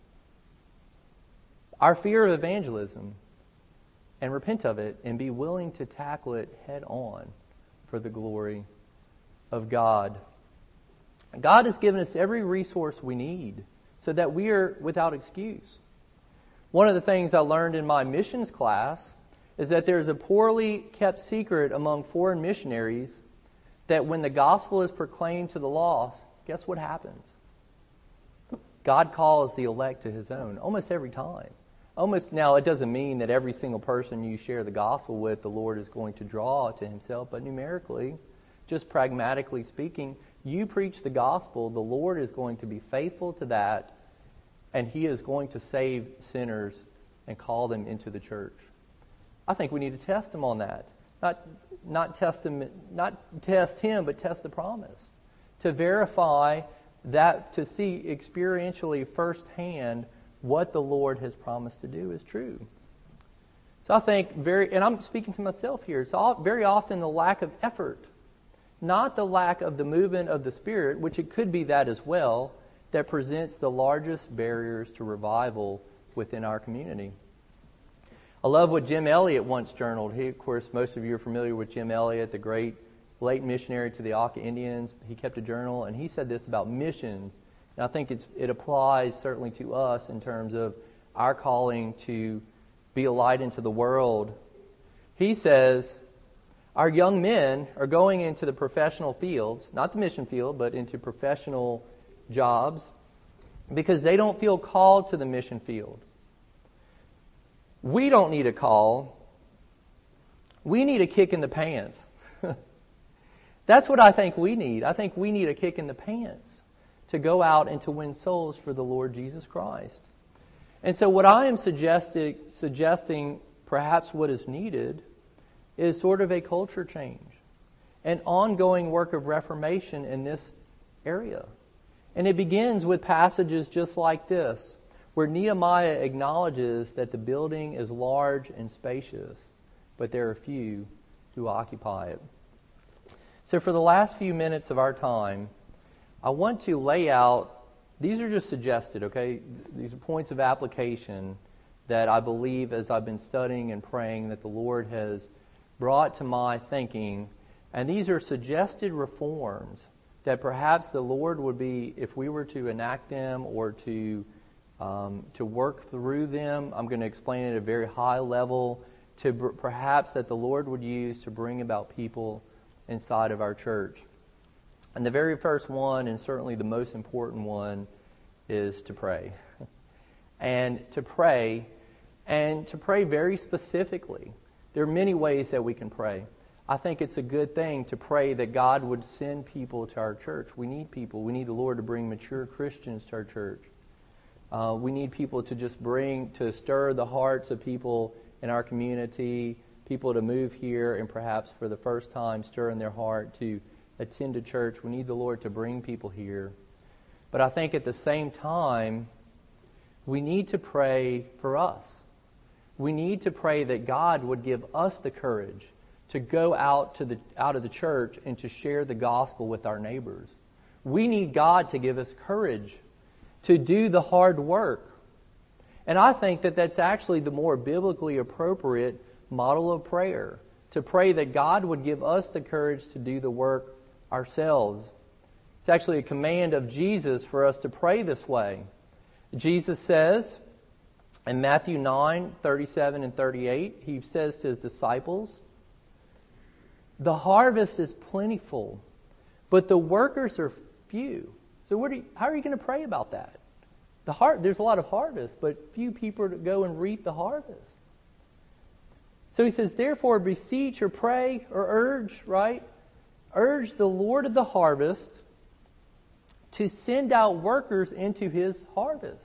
our fear of evangelism and repent of it and be willing to tackle it head on for the glory of God. God has given us every resource we need so that we are without excuse. One of the things I learned in my missions class is that there's a poorly kept secret among foreign missionaries that when the gospel is proclaimed to the lost, guess what happens? God calls the elect to His own almost every time. Almost now, it doesn't mean that every single person you share the gospel with, the Lord is going to draw to Himself, but numerically, just pragmatically speaking, you preach the gospel, the Lord is going to be faithful to that, and He is going to save sinners and call them into the church. I think we need to test Him on that. Not, not test Him, not test Him, but test the promise. To verify that, to see experientially firsthand what the Lord has promised to do is true. So I think very, and I'm speaking to myself here, it's all, very often the lack of effort, not the lack of the movement of the Spirit, which it could be that as well, that presents the largest barriers to revival within our community. I love what Jim Elliot once journaled. He, of course, most of you are familiar with Jim Elliot, the great late missionary to the Auca Indians. He kept a journal, and he said this about missions. And I think it's, it applies certainly to us in terms of our calling to be a light into the world. He says, our young men are going into the professional fields, not the mission field, but into professional jobs, because they don't feel called to the mission field. We don't need a call. We need a kick in the pants. That's what I think we need. I think we need a kick in the pants to go out and to win souls for the Lord Jesus Christ. And so what I am suggesting, suggesting perhaps what is needed is sort of a culture change, an ongoing work of reformation in this area. And it begins with passages just like this, where Nehemiah acknowledges that the building is large and spacious, but there are few who occupy it. So for the last few minutes of our time, I want to lay out, these are just suggested, okay? These are points of application that I believe as I've been studying and praying that the Lord has brought to my thinking. And these are suggested reforms that perhaps the Lord would be, if we were to enact them or to um, to work through them, I'm going to explain it at a very high level, to br- perhaps that the Lord would use to bring about people inside of our church. And the very first one, and certainly the most important one, is to pray. And to pray, and to pray very specifically. There are many ways that we can pray. I think it's a good thing to pray that God would send people to our church. We need people. We need the Lord to bring mature Christians to our church. Uh, we need people to just bring, to stir the hearts of people in our community, people to move here and perhaps for the first time stir in their heart to attend a church. We need the Lord to bring people here. But I think at the same time, we need to pray for us. We need to pray that God would give us the courage to go out to the out of the church and to share the gospel with our neighbors. We need God to give us courage to do the hard work. And I think that that's actually the more biblically appropriate model of prayer, to pray that God would give us the courage to do the work ourselves. It's actually a command of Jesus for us to pray this way. Jesus says in Matthew nine, thirty-seven and thirty-eight, he says to his disciples, "The harvest is plentiful, but the workers are few." So what are you, how are you going to pray about that? The har- There's a lot of harvest, but few people to go and reap the harvest. So he says, therefore beseech or pray or urge, right? Urge the Lord of the harvest to send out workers into his harvest.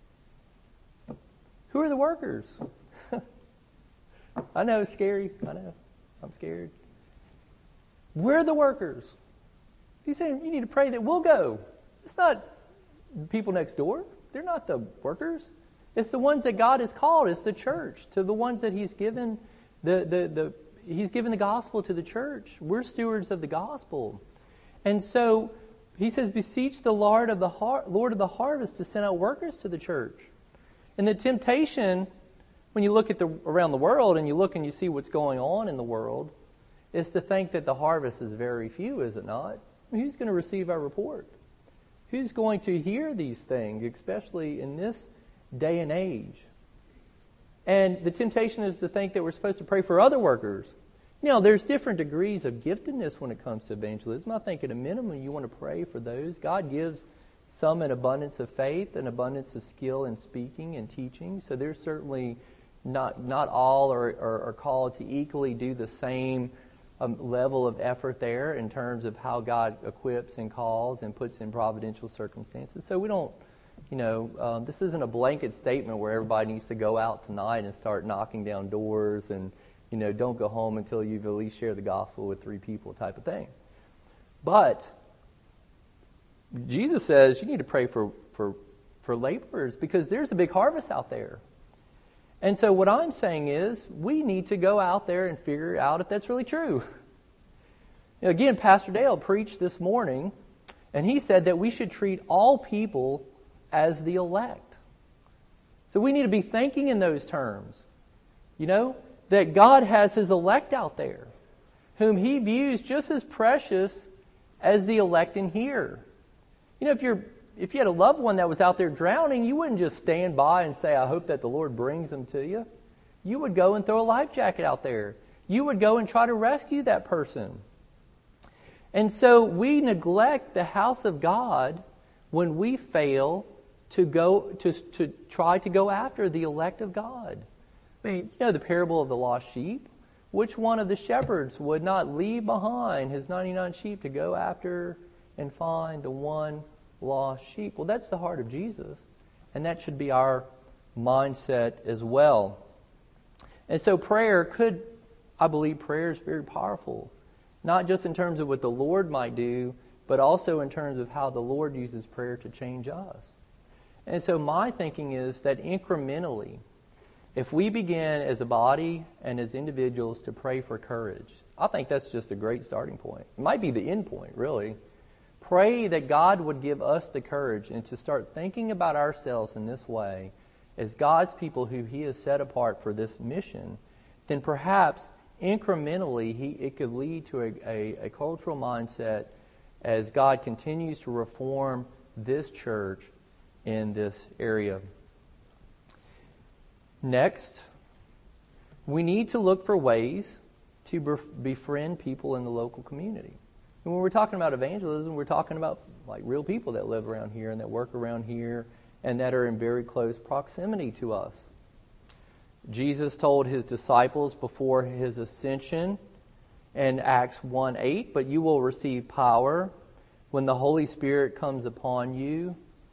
Who are the workers? I know it's scary. I know. I'm scared. We're the workers. He's saying you need to pray that we'll go. It's not people next door. They're not the workers. It's the ones that God has called. It's the church. To the ones that He's given the, the, the He's given the gospel to the church. We're stewards of the gospel. And so He says, beseech the Lord of the har- Lord of the harvest to send out workers to the church. And the temptation, when you look at the around the world and you look and you see what's going on in the world, is to think that the harvest is very few, is it not? Who's going to receive our report? Who's going to hear these things, especially in this day and age? And the temptation is to think that we're supposed to pray for other workers. Now, there's different degrees of giftedness when it comes to evangelism. I think at a minimum you want to pray for those. God gives some an abundance of faith, an abundance of skill in speaking and teaching. So there's certainly not not all are, are, are called to equally do the same um, level of effort there in terms of how God equips and calls and puts in providential circumstances. So we don't, you know, um, this isn't a blanket statement where everybody needs to go out tonight and start knocking down doors and, you know, don't go home until you've at least shared the gospel with three people type of thing. But Jesus says you need to pray for, for, for laborers because there's a big harvest out there. And so what I'm saying is we need to go out there and figure out if that's really true. Now, again, Pastor Dale preached this morning, and he said that we should treat all people as the elect. So we need to be thinking in those terms, you know, that God has His elect out there whom he views just as precious as the elect in here. You know, if you're if you had a loved one that was out there drowning, you wouldn't just stand by and say, I hope that the Lord brings them to you. You would go and throw a life jacket out there. You would go and try to rescue that person. And so we neglect the house of God when we fail to go to to try to go after the elect of God. I mean, you know the parable of the lost sheep? Which one of the shepherds would not leave behind his ninety-nine sheep to go after and find the one lost sheep? Well, that's the heart of Jesus, and that should be our mindset as well. And so prayer could, I believe prayer is very powerful, not just in terms of what the Lord might do, but also in terms of how the Lord uses prayer to change us. And so my thinking is that incrementally, if we begin as a body and as individuals to pray for courage, I think that's just a great starting point. It might be the end point, really. Pray that God would give us the courage and to start thinking about ourselves in this way as God's people who He has set apart for this mission, then perhaps incrementally he, it could lead to a, a, a cultural mindset as God continues to reform this church in this area. Next, we need to look for ways to befriend people in the local community. And when we're talking about evangelism, we're talking about like real people that live around here and that work around here and that are in very close proximity to us. Jesus told His disciples before His ascension in Acts one eight, but you will receive power when the Holy Spirit comes upon you,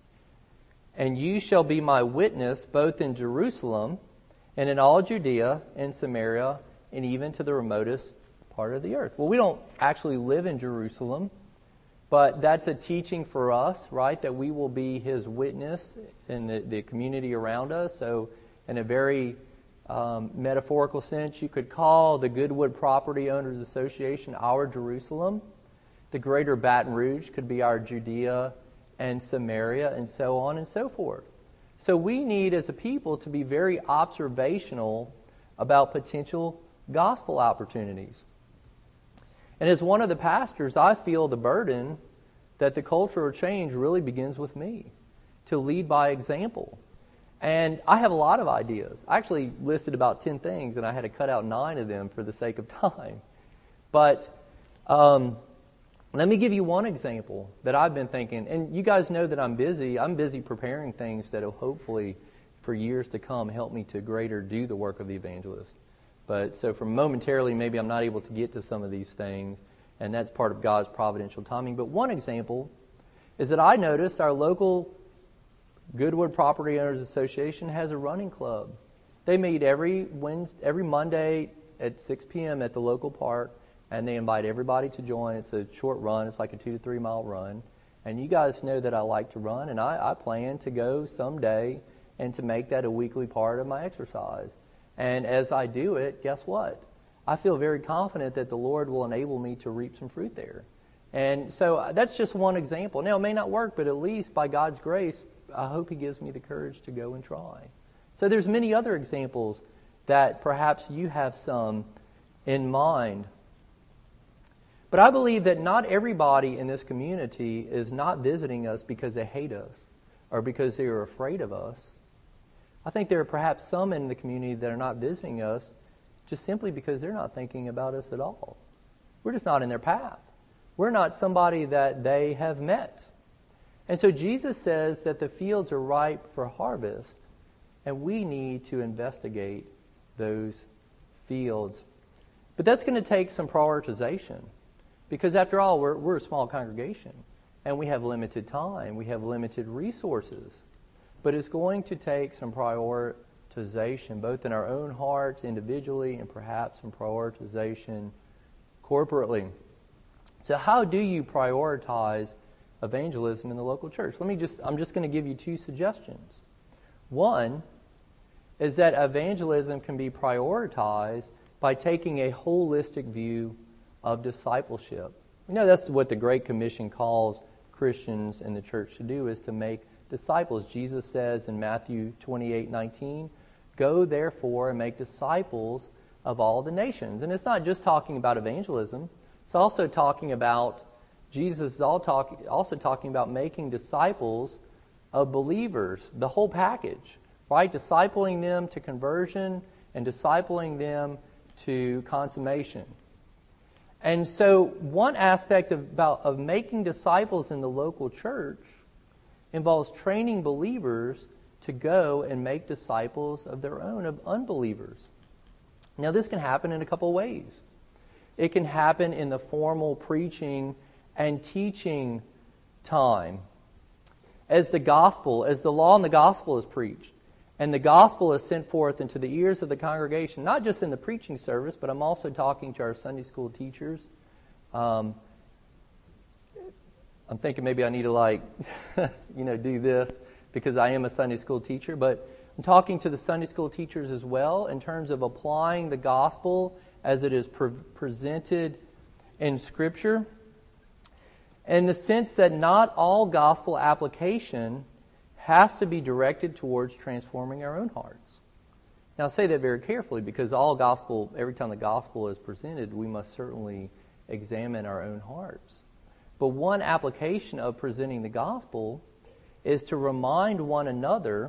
and you shall be my witness both in Jerusalem and in all Judea and Samaria and even to the remotest part of the earth. Well, we don't actually live in Jerusalem, but that's a teaching for us, right? That we will be His witness in the, the community around us. So in a very um, metaphorical sense, you could call the Goodwood Property Owners Association our Jerusalem. The greater Baton Rouge could be our Judea and Samaria, and so on and so forth. So we need as a people to be very observational about potential gospel opportunities. And as one of the pastors, I feel the burden that the cultural change really begins with me, to lead by example. And I have a lot of ideas. I actually listed about ten things, and I had to cut out nine of them for the sake of time. But um, let me give you one example that I've been thinking. And you guys know that I'm busy. I'm busy preparing things that will hopefully, for years to come, help me to greater do the work of the evangelist. But so for momentarily, maybe I'm not able to get to some of these things, and that's part of God's providential timing. But one example is that I noticed our local Goodwood Property Owners Association has a running club. They meet every Wednesday, every Monday at six p.m. at the local park, and they invite everybody to join. It's a short run. It's like a two to three mile run. And you guys know that I like to run, and I, I plan to go someday and to make that a weekly part of my exercise. And as I do it, guess what? I feel very confident that the Lord will enable me to reap some fruit there. And so that's just one example. Now, it may not work, but at least by God's grace, I hope He gives me the courage to go and try. So there's many other examples that perhaps you have some in mind. But I believe that not everybody in this community is not visiting us because they hate us or because they are afraid of us. I think there are perhaps some in the community that are not visiting us just simply because they're not thinking about us at all. We're just not in their path. We're not somebody that they have met. And so Jesus says that the fields are ripe for harvest, and we need to investigate those fields. But that's going to take some prioritization, because after all, we're, we're a small congregation, and we have limited time, we have limited resources. But it's going to take some prioritization, both in our own hearts individually and perhaps some prioritization corporately. So how do you prioritize evangelism in the local church? Let me just, I'm just going to give you two suggestions. One is that evangelism can be prioritized by taking a holistic view of discipleship. You know, that's what the Great Commission calls Christians in the church to do, is to make disciples. Jesus says in Matthew twenty-eight nineteen, "Go therefore and make disciples of all the nations. And it's not just talking about evangelism. It's also talking about, Jesus is all talk, also talking about making disciples of believers, the whole package, right? Discipling them to conversion and discipling them to consummation. And so one aspect of, about, of making disciples in the local church involves training believers to go and make disciples of their own, of unbelievers. Now this can happen in a couple of ways. It can happen in the formal preaching and teaching time. As the gospel, as the law and the gospel is preached, and the gospel is sent forth into the ears of the congregation, not just in the preaching service, but I'm also talking to our Sunday school teachers. Um, I'm thinking maybe I need to like, you know, do this because I am a Sunday school teacher, but I'm talking to the Sunday school teachers as well in terms of applying the gospel as it is pre- presented in Scripture, in the sense that not all gospel application has to be directed towards transforming our own hearts. Now, I say that very carefully because all gospel, every time the gospel is presented, we must certainly examine our own hearts. But one application of presenting the gospel is to remind one another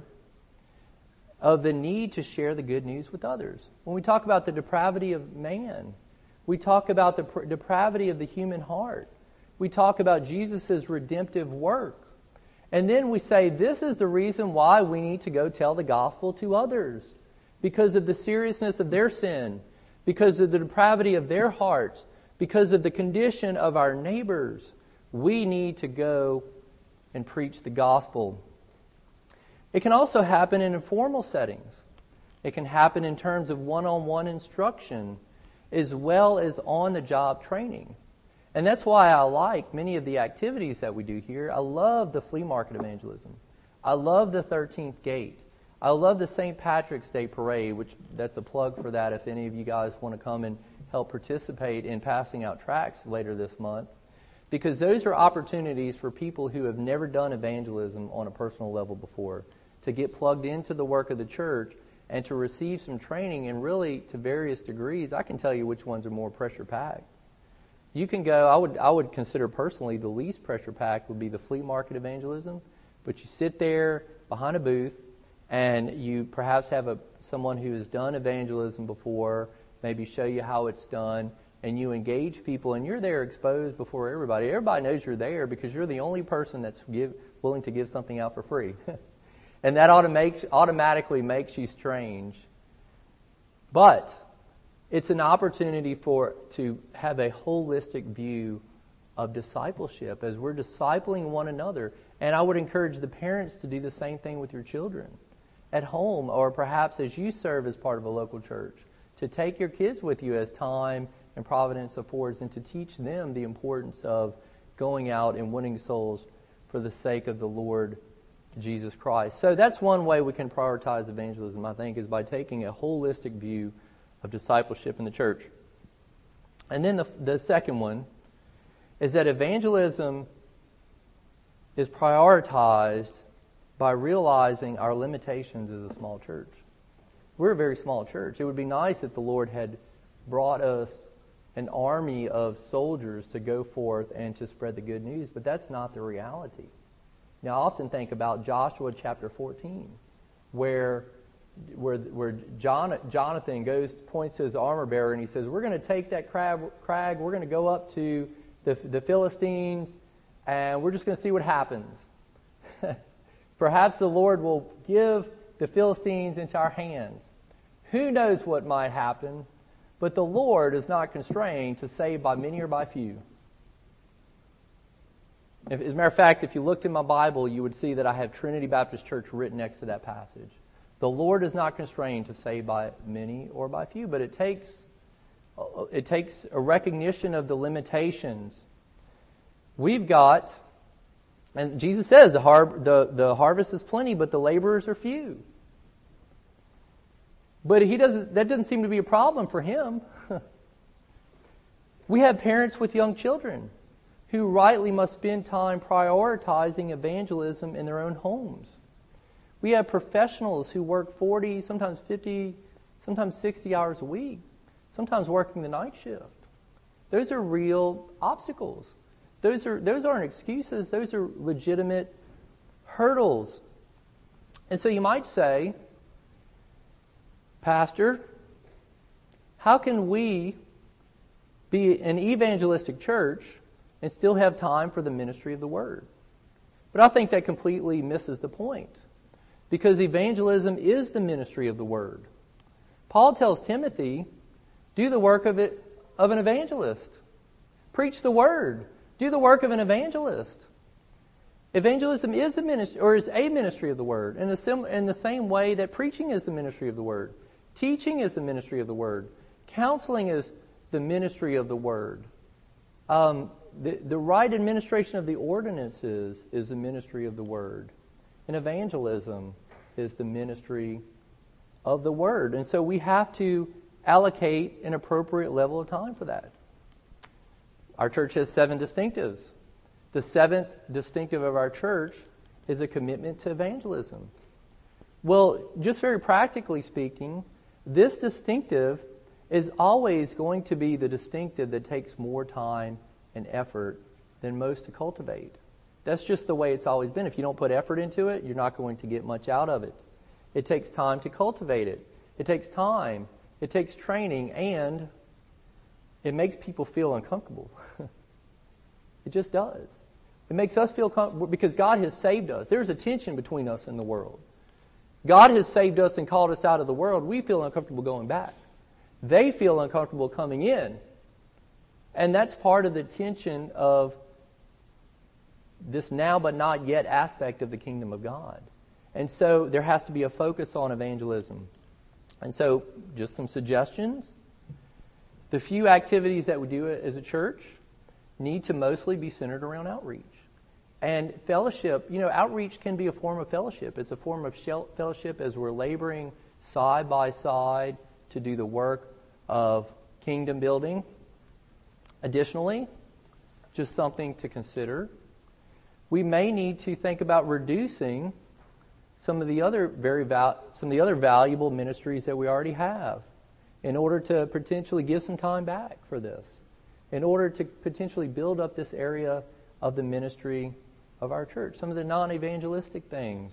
of the need to share the good news with others. When we talk about the depravity of man, we talk about the pr- depravity of the human heart. We talk about Jesus' redemptive work. And then we say, this is the reason why we need to go tell the gospel to others. Because of the seriousness of their sin, because of the depravity of their hearts, because of the condition of our neighbors, we need to go and preach the gospel. It can also happen in informal settings. It can happen in terms of one-on-one instruction as well as on-the-job training. And that's why I like many of the activities that we do here. I love the flea market evangelism. I love the thirteenth Gate. I love the Saint Patrick's Day Parade, which that's a plug for that if any of you guys want to come and help participate in passing out tracts later this month. Because those are opportunities for people who have never done evangelism on a personal level before to get plugged into the work of the church and to receive some training, and really to various degrees. I can tell you which ones are more pressure-packed. You can go, I would I would consider personally the least pressure-packed would be the flea market evangelism, but you sit there behind a booth and you perhaps have a someone who has done evangelism before, maybe show you how it's done, and you engage people, and you're there exposed before everybody. Everybody knows you're there because you're the only person that's give, willing to give something out for free. And that auto makes, automatically makes you strange. But it's an opportunity for to have a holistic view of discipleship as we're discipling one another. And I would encourage the parents to do the same thing with your children at home, or perhaps as you serve as part of a local church, to take your kids with you as time and providence affords, and to teach them the importance of going out and winning souls for the sake of the Lord Jesus Christ. So that's one way we can prioritize evangelism, I think, is by taking a holistic view of discipleship in the church. And then the, the second one is that evangelism is prioritized by realizing our limitations as a small church. We're a very small church. It would be nice if the Lord had brought us an army of soldiers to go forth and to spread the good news, but that's not the reality. Now, I often think about Joshua chapter fourteen, where where where John, Jonathan goes points to his armor bearer and he says, "We're going to take that crag. crag we're going to go up to the the Philistines, and we're just going to see what happens. Perhaps the Lord will give the Philistines into our hands. Who knows what might happen? But the Lord is not constrained to save by many or by few." If, as a matter of fact, if you looked in my Bible, you would see that I have Trinity Baptist Church written next to that passage. The Lord is not constrained to save by many or by few, but it takes it takes a recognition of the limitations. We've got, and Jesus says the, har- the, the harvest is plenty, but the laborers are few. But he doesn't. That doesn't seem to be a problem for him. We have parents with young children who rightly must spend time prioritizing evangelism in their own homes. We have professionals who work forty, sometimes fifty, sometimes sixty hours a week sometimes working the night shift. Those are real obstacles. Those are those aren't excuses. Those are legitimate hurdles. And so you might say, Pastor, how can we be an evangelistic church and still have time for the ministry of the Word? But I think that completely misses the point, because evangelism is the ministry of the Word. Paul tells Timothy, do the work of it of an evangelist. Preach the Word. Do the work of an evangelist. Evangelism is a ministry, or is a ministry of the Word, in the, sim- in the same way that preaching is the ministry of the Word. Teaching is the ministry of the Word. Counseling is the ministry of the Word. Um, the, the right administration of the ordinances is the ministry of the Word. And evangelism is the ministry of the Word. And so we have to allocate an appropriate level of time for that. Our church has seven distinctives. The seventh distinctive of our church is a commitment to evangelism. Well, just very practically speaking, this distinctive is always going to be the distinctive that takes more time and effort than most to cultivate. That's just the way it's always been. If you don't put effort into it, you're not going to get much out of it. It takes time to cultivate it. It takes time. It takes training, and it makes people feel uncomfortable. It just does. It makes us feel comfortable because God has saved us. There's a tension between us and the world. God has saved us and called us out of the world. We feel uncomfortable going back. They feel uncomfortable coming in. And that's part of the tension of this now but not yet aspect of the kingdom of God. And so there has to be a focus on evangelism. And so just some suggestions. The few activities that we do as a church need to mostly be centered around outreach. And fellowship, you know, outreach can be a form of fellowship. It's a form of fellowship as we're laboring side by side to do the work of kingdom building. Additionally, just something to consider, we may need to think about reducing some of the other very val- some of the other valuable ministries that we already have in order to potentially give some time back for this, in order to potentially build up this area of the ministry of our church, some of the non-evangelistic things.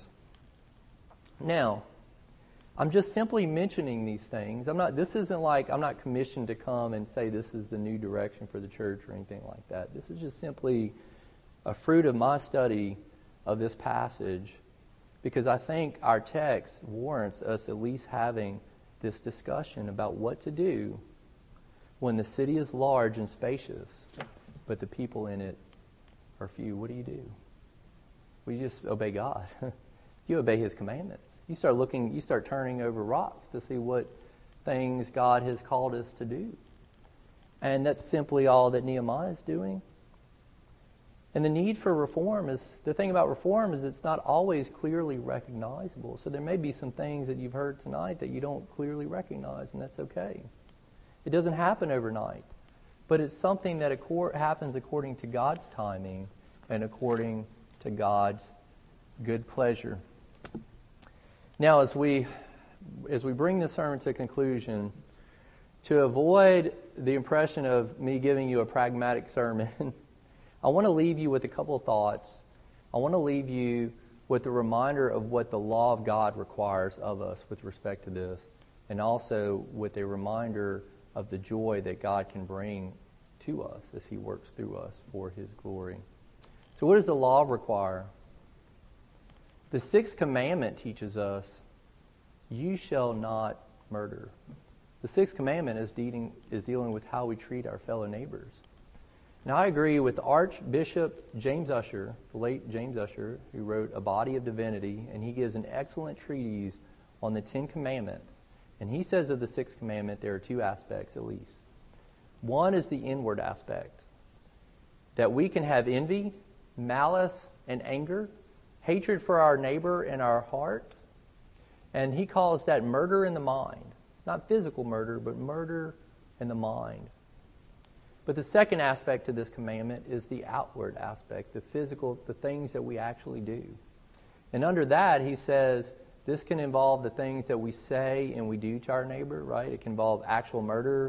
Now, I'm just simply mentioning these things. I'm not. This isn't like I'm not commissioned to come and say this is the new direction for the church or anything like that. This is just simply a fruit of my study of this passage, because I think our text warrants us at least having this discussion about what to do when the city is large and spacious, but the people in it are few. What do you do? Well, you just obey God. You obey His commandments. You start looking, you start turning over rocks to see what things God has called us to do. And that's simply all that Nehemiah is doing. And the need for reform is, the thing about reform is it's not always clearly recognizable. So there may be some things that you've heard tonight that you don't clearly recognize, and that's okay. It doesn't happen overnight. But it's something that accord, happens according to God's timing and according to God's good pleasure. Now, as we as we bring the sermon to a conclusion, to avoid the impression of me giving you a pragmatic sermon, I want to leave you with a couple of thoughts. I want to leave you with a reminder of what the law of God requires of us with respect to this, and also with a reminder of the joy that God can bring to us as He works through us for His glory. So what does the law require? The sixth commandment teaches us, you shall not murder. The sixth commandment is dealing, is dealing with how we treat our fellow neighbors. Now, I agree with Archbishop James Ussher, the late James Ussher, who wrote A Body of Divinity, and he gives an excellent treatise on the Ten Commandments. And he says of the sixth commandment, there are two aspects at least. One is the inward aspect, that we can have envy, malice, and anger, hatred for our neighbor in our heart. And he calls that murder in the mind. Not physical murder, but murder in the mind. But the second aspect of this commandment is the outward aspect, the physical, the things that we actually do. And under that, he says, this can involve the things that we say and we do to our neighbor, right? It can involve actual murder,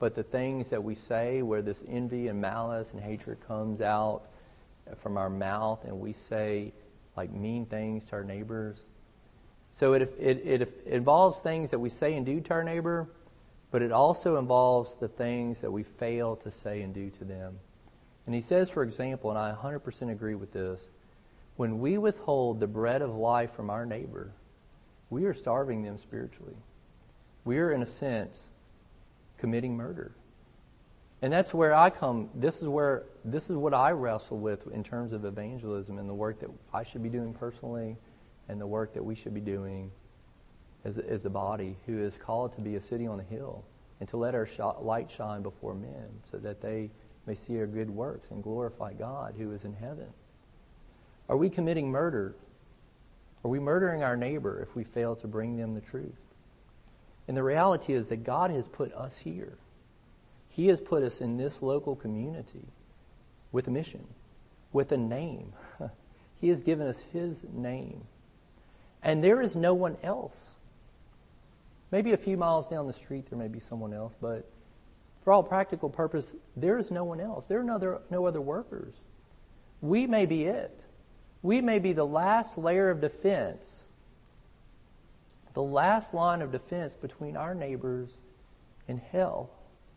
but the things that we say where this envy and malice and hatred comes out from our mouth and we say like mean things to our neighbors. So it, it, it, it involves things that we say and do to our neighbor, but it also involves the things that we fail to say and do to them. And he says, for example, and I one hundred percent agree with this, when we withhold the bread of life from our neighbor, we are starving them spiritually. We are, in a sense, committing murder. And that's where I come, this is where, this is what I wrestle with in terms of evangelism and the work that I should be doing personally and the work that we should be doing as, as a body who is called to be a city on a hill and to let our sh- light shine before men so that they may see our good works and glorify God who is in heaven. Are we committing murder? Are we murdering our neighbor if we fail to bring them the truth? And the reality is that God has put us here. He has put us in this local community with a mission, with a name. He has given us His name. And there is no one else. Maybe a few miles down the street there may be someone else, but for all practical purpose, there is no one else. There are no other, no other workers. We may be it. We may be the last layer of defense, the last line of defense between our neighbors and hell.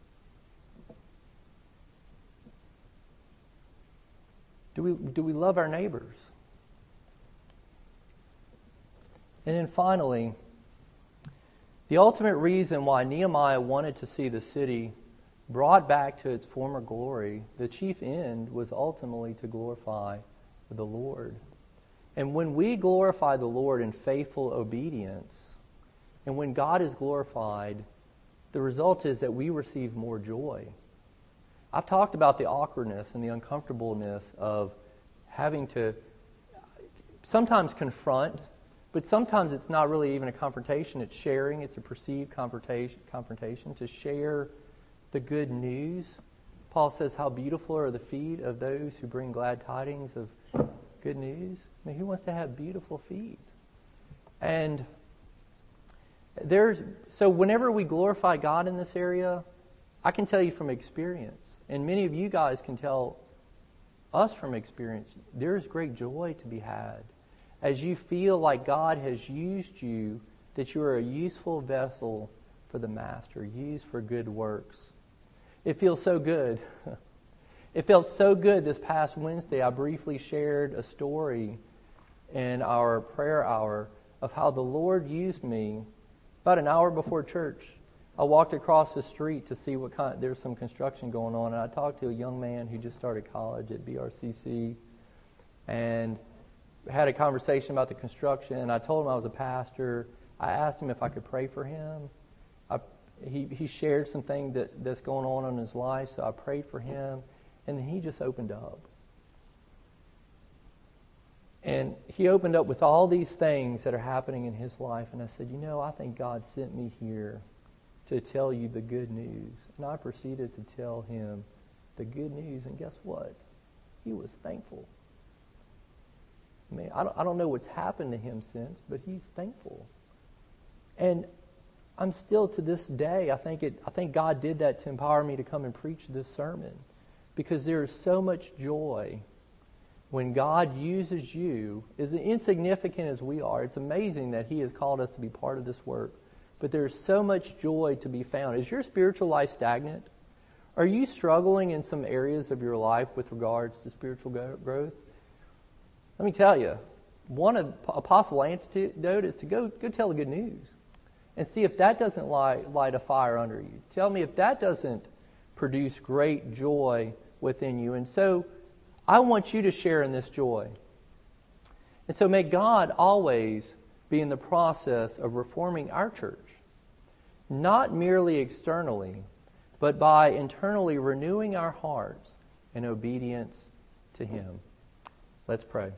Do we, do we love our neighbors? And then finally, the ultimate reason why Nehemiah wanted to see the city brought back to its former glory, the chief end was ultimately to glorify the Lord. And when we glorify the Lord in faithful obedience, and when God is glorified, the result is that we receive more joy. I've talked about the awkwardness and the uncomfortableness of having to sometimes confront, but sometimes it's not really even a confrontation, it's sharing, it's a perceived confrontation, confrontation to share the good news. Paul says, how beautiful are the feet of those who bring glad tidings of good news. I mean, who wants to have beautiful feet? And there's so whenever we glorify God in this area, I can tell you from experience, and many of you guys can tell us from experience, there's great joy to be had as you feel like God has used you, that you are a useful vessel for the Master, used for good works. It feels so good. It felt so good this past Wednesday. I briefly shared a story in our prayer hour of how the Lord used me. About an hour before church, I walked across the street to see what kind, there's some construction going on, and I talked to a young man who just started college at B R C C and had a conversation about the construction, and I told him I was a pastor. I asked him if I could pray for him. I, he, he shared some things that, that's going on in his life, so I prayed for him, and then he just opened up. And he opened up with all these things that are happening in his life, and I said, you know, I think God sent me here to tell you the good news. And I proceeded to tell him the good news, and guess what? He was thankful. I mean, I don't, I don't know what's happened to him since, but he's thankful. And I'm still to this day, I think it. I think God did that to empower me to come and preach this sermon, because there is so much joy when God uses you, as insignificant as we are. It's amazing that He has called us to be part of this work. But there's so much joy to be found. Is your spiritual life stagnant? Are you struggling in some areas of your life with regards to spiritual growth? Let me tell you, one of, a possible antidote is to go, go tell the good news and see if that doesn't light, light a fire under you. Tell me if that doesn't produce great joy within you. And so I want you to share in this joy. And so may God always be in the process of reforming our church, not merely externally, but by internally renewing our hearts in obedience to Him. Let's pray.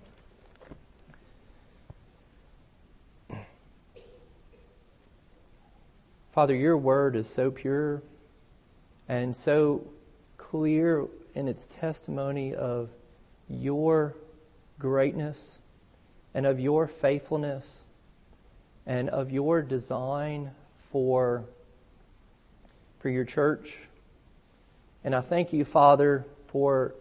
Father, your word is so pure and so clear in its testimony of your greatness and of your faithfulness and of your design for, for your church And I thank you, Father, for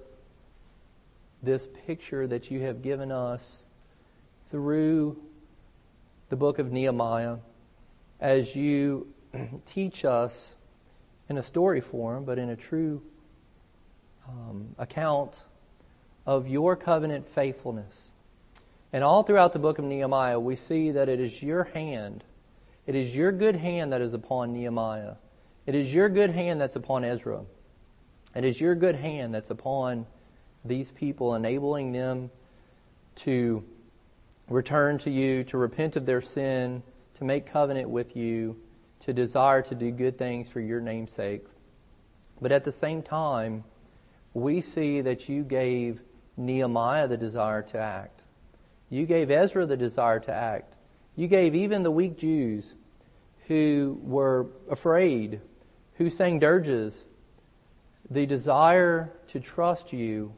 this picture that you have given us through the book of Nehemiah as you teach us in a story form, but in a true um, account of your covenant faithfulness. And all throughout the book of Nehemiah, we see that it is your hand, it is your good hand that is upon Nehemiah. It is your good hand that's upon Ezra. It is your good hand that's upon these people, enabling them to return to you, to repent of their sin, to make covenant with you, to desire to do good things for your name's sake. But at the same time, we see that you gave Nehemiah the desire to act. You gave Ezra the desire to act. You gave even the weak Jews who were afraid, who sang dirges, the desire to trust you.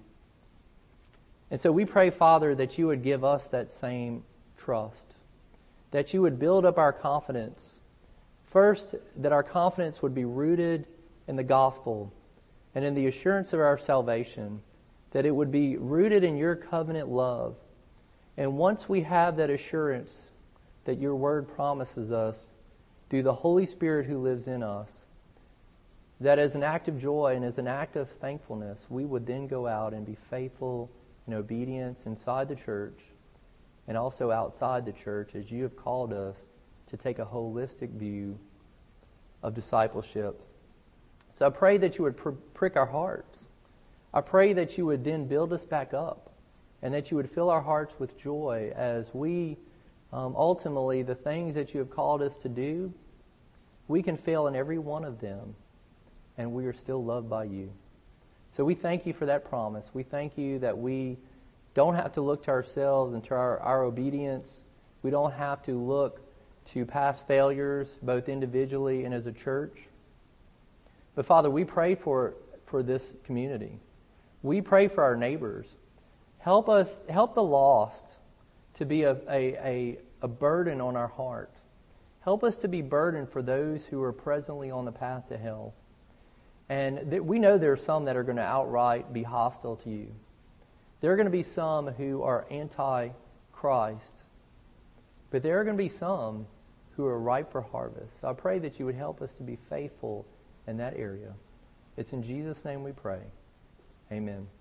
And so we pray, Father, that you would give us that same trust, that you would build up our confidence. First, that our confidence would be rooted in the gospel and in the assurance of our salvation, that it would be rooted in your covenant love. And once we have that assurance that your word promises us through the Holy Spirit who lives in us, that as an act of joy and as an act of thankfulness, we would then go out and be faithful in obedience inside the church and also outside the church as you have called us to take a holistic view of discipleship. So I pray that you would pr- prick our hearts. I pray that you would then build us back up and that you would fill our hearts with joy as we, um, ultimately, the things that you have called us to do, we can fail in every one of them, and we are still loved by you. So we thank you for that promise. We thank you that we don't have to look to ourselves and to our, our obedience. We don't have to look to past failures, both individually and as a church. But Father, we pray for, for this community. We pray for our neighbors. Help us, help the lost to be a, a, a, a burden on our heart. Help us to be burdened for those who are presently on the path to hell. And th- we know there are some that are going to outright be hostile to you. There are going to be some who are anti-Christ. But there are going to be some who are ripe for harvest. So I pray that you would help us to be faithful in that area. It's in Jesus' name we pray. Amen.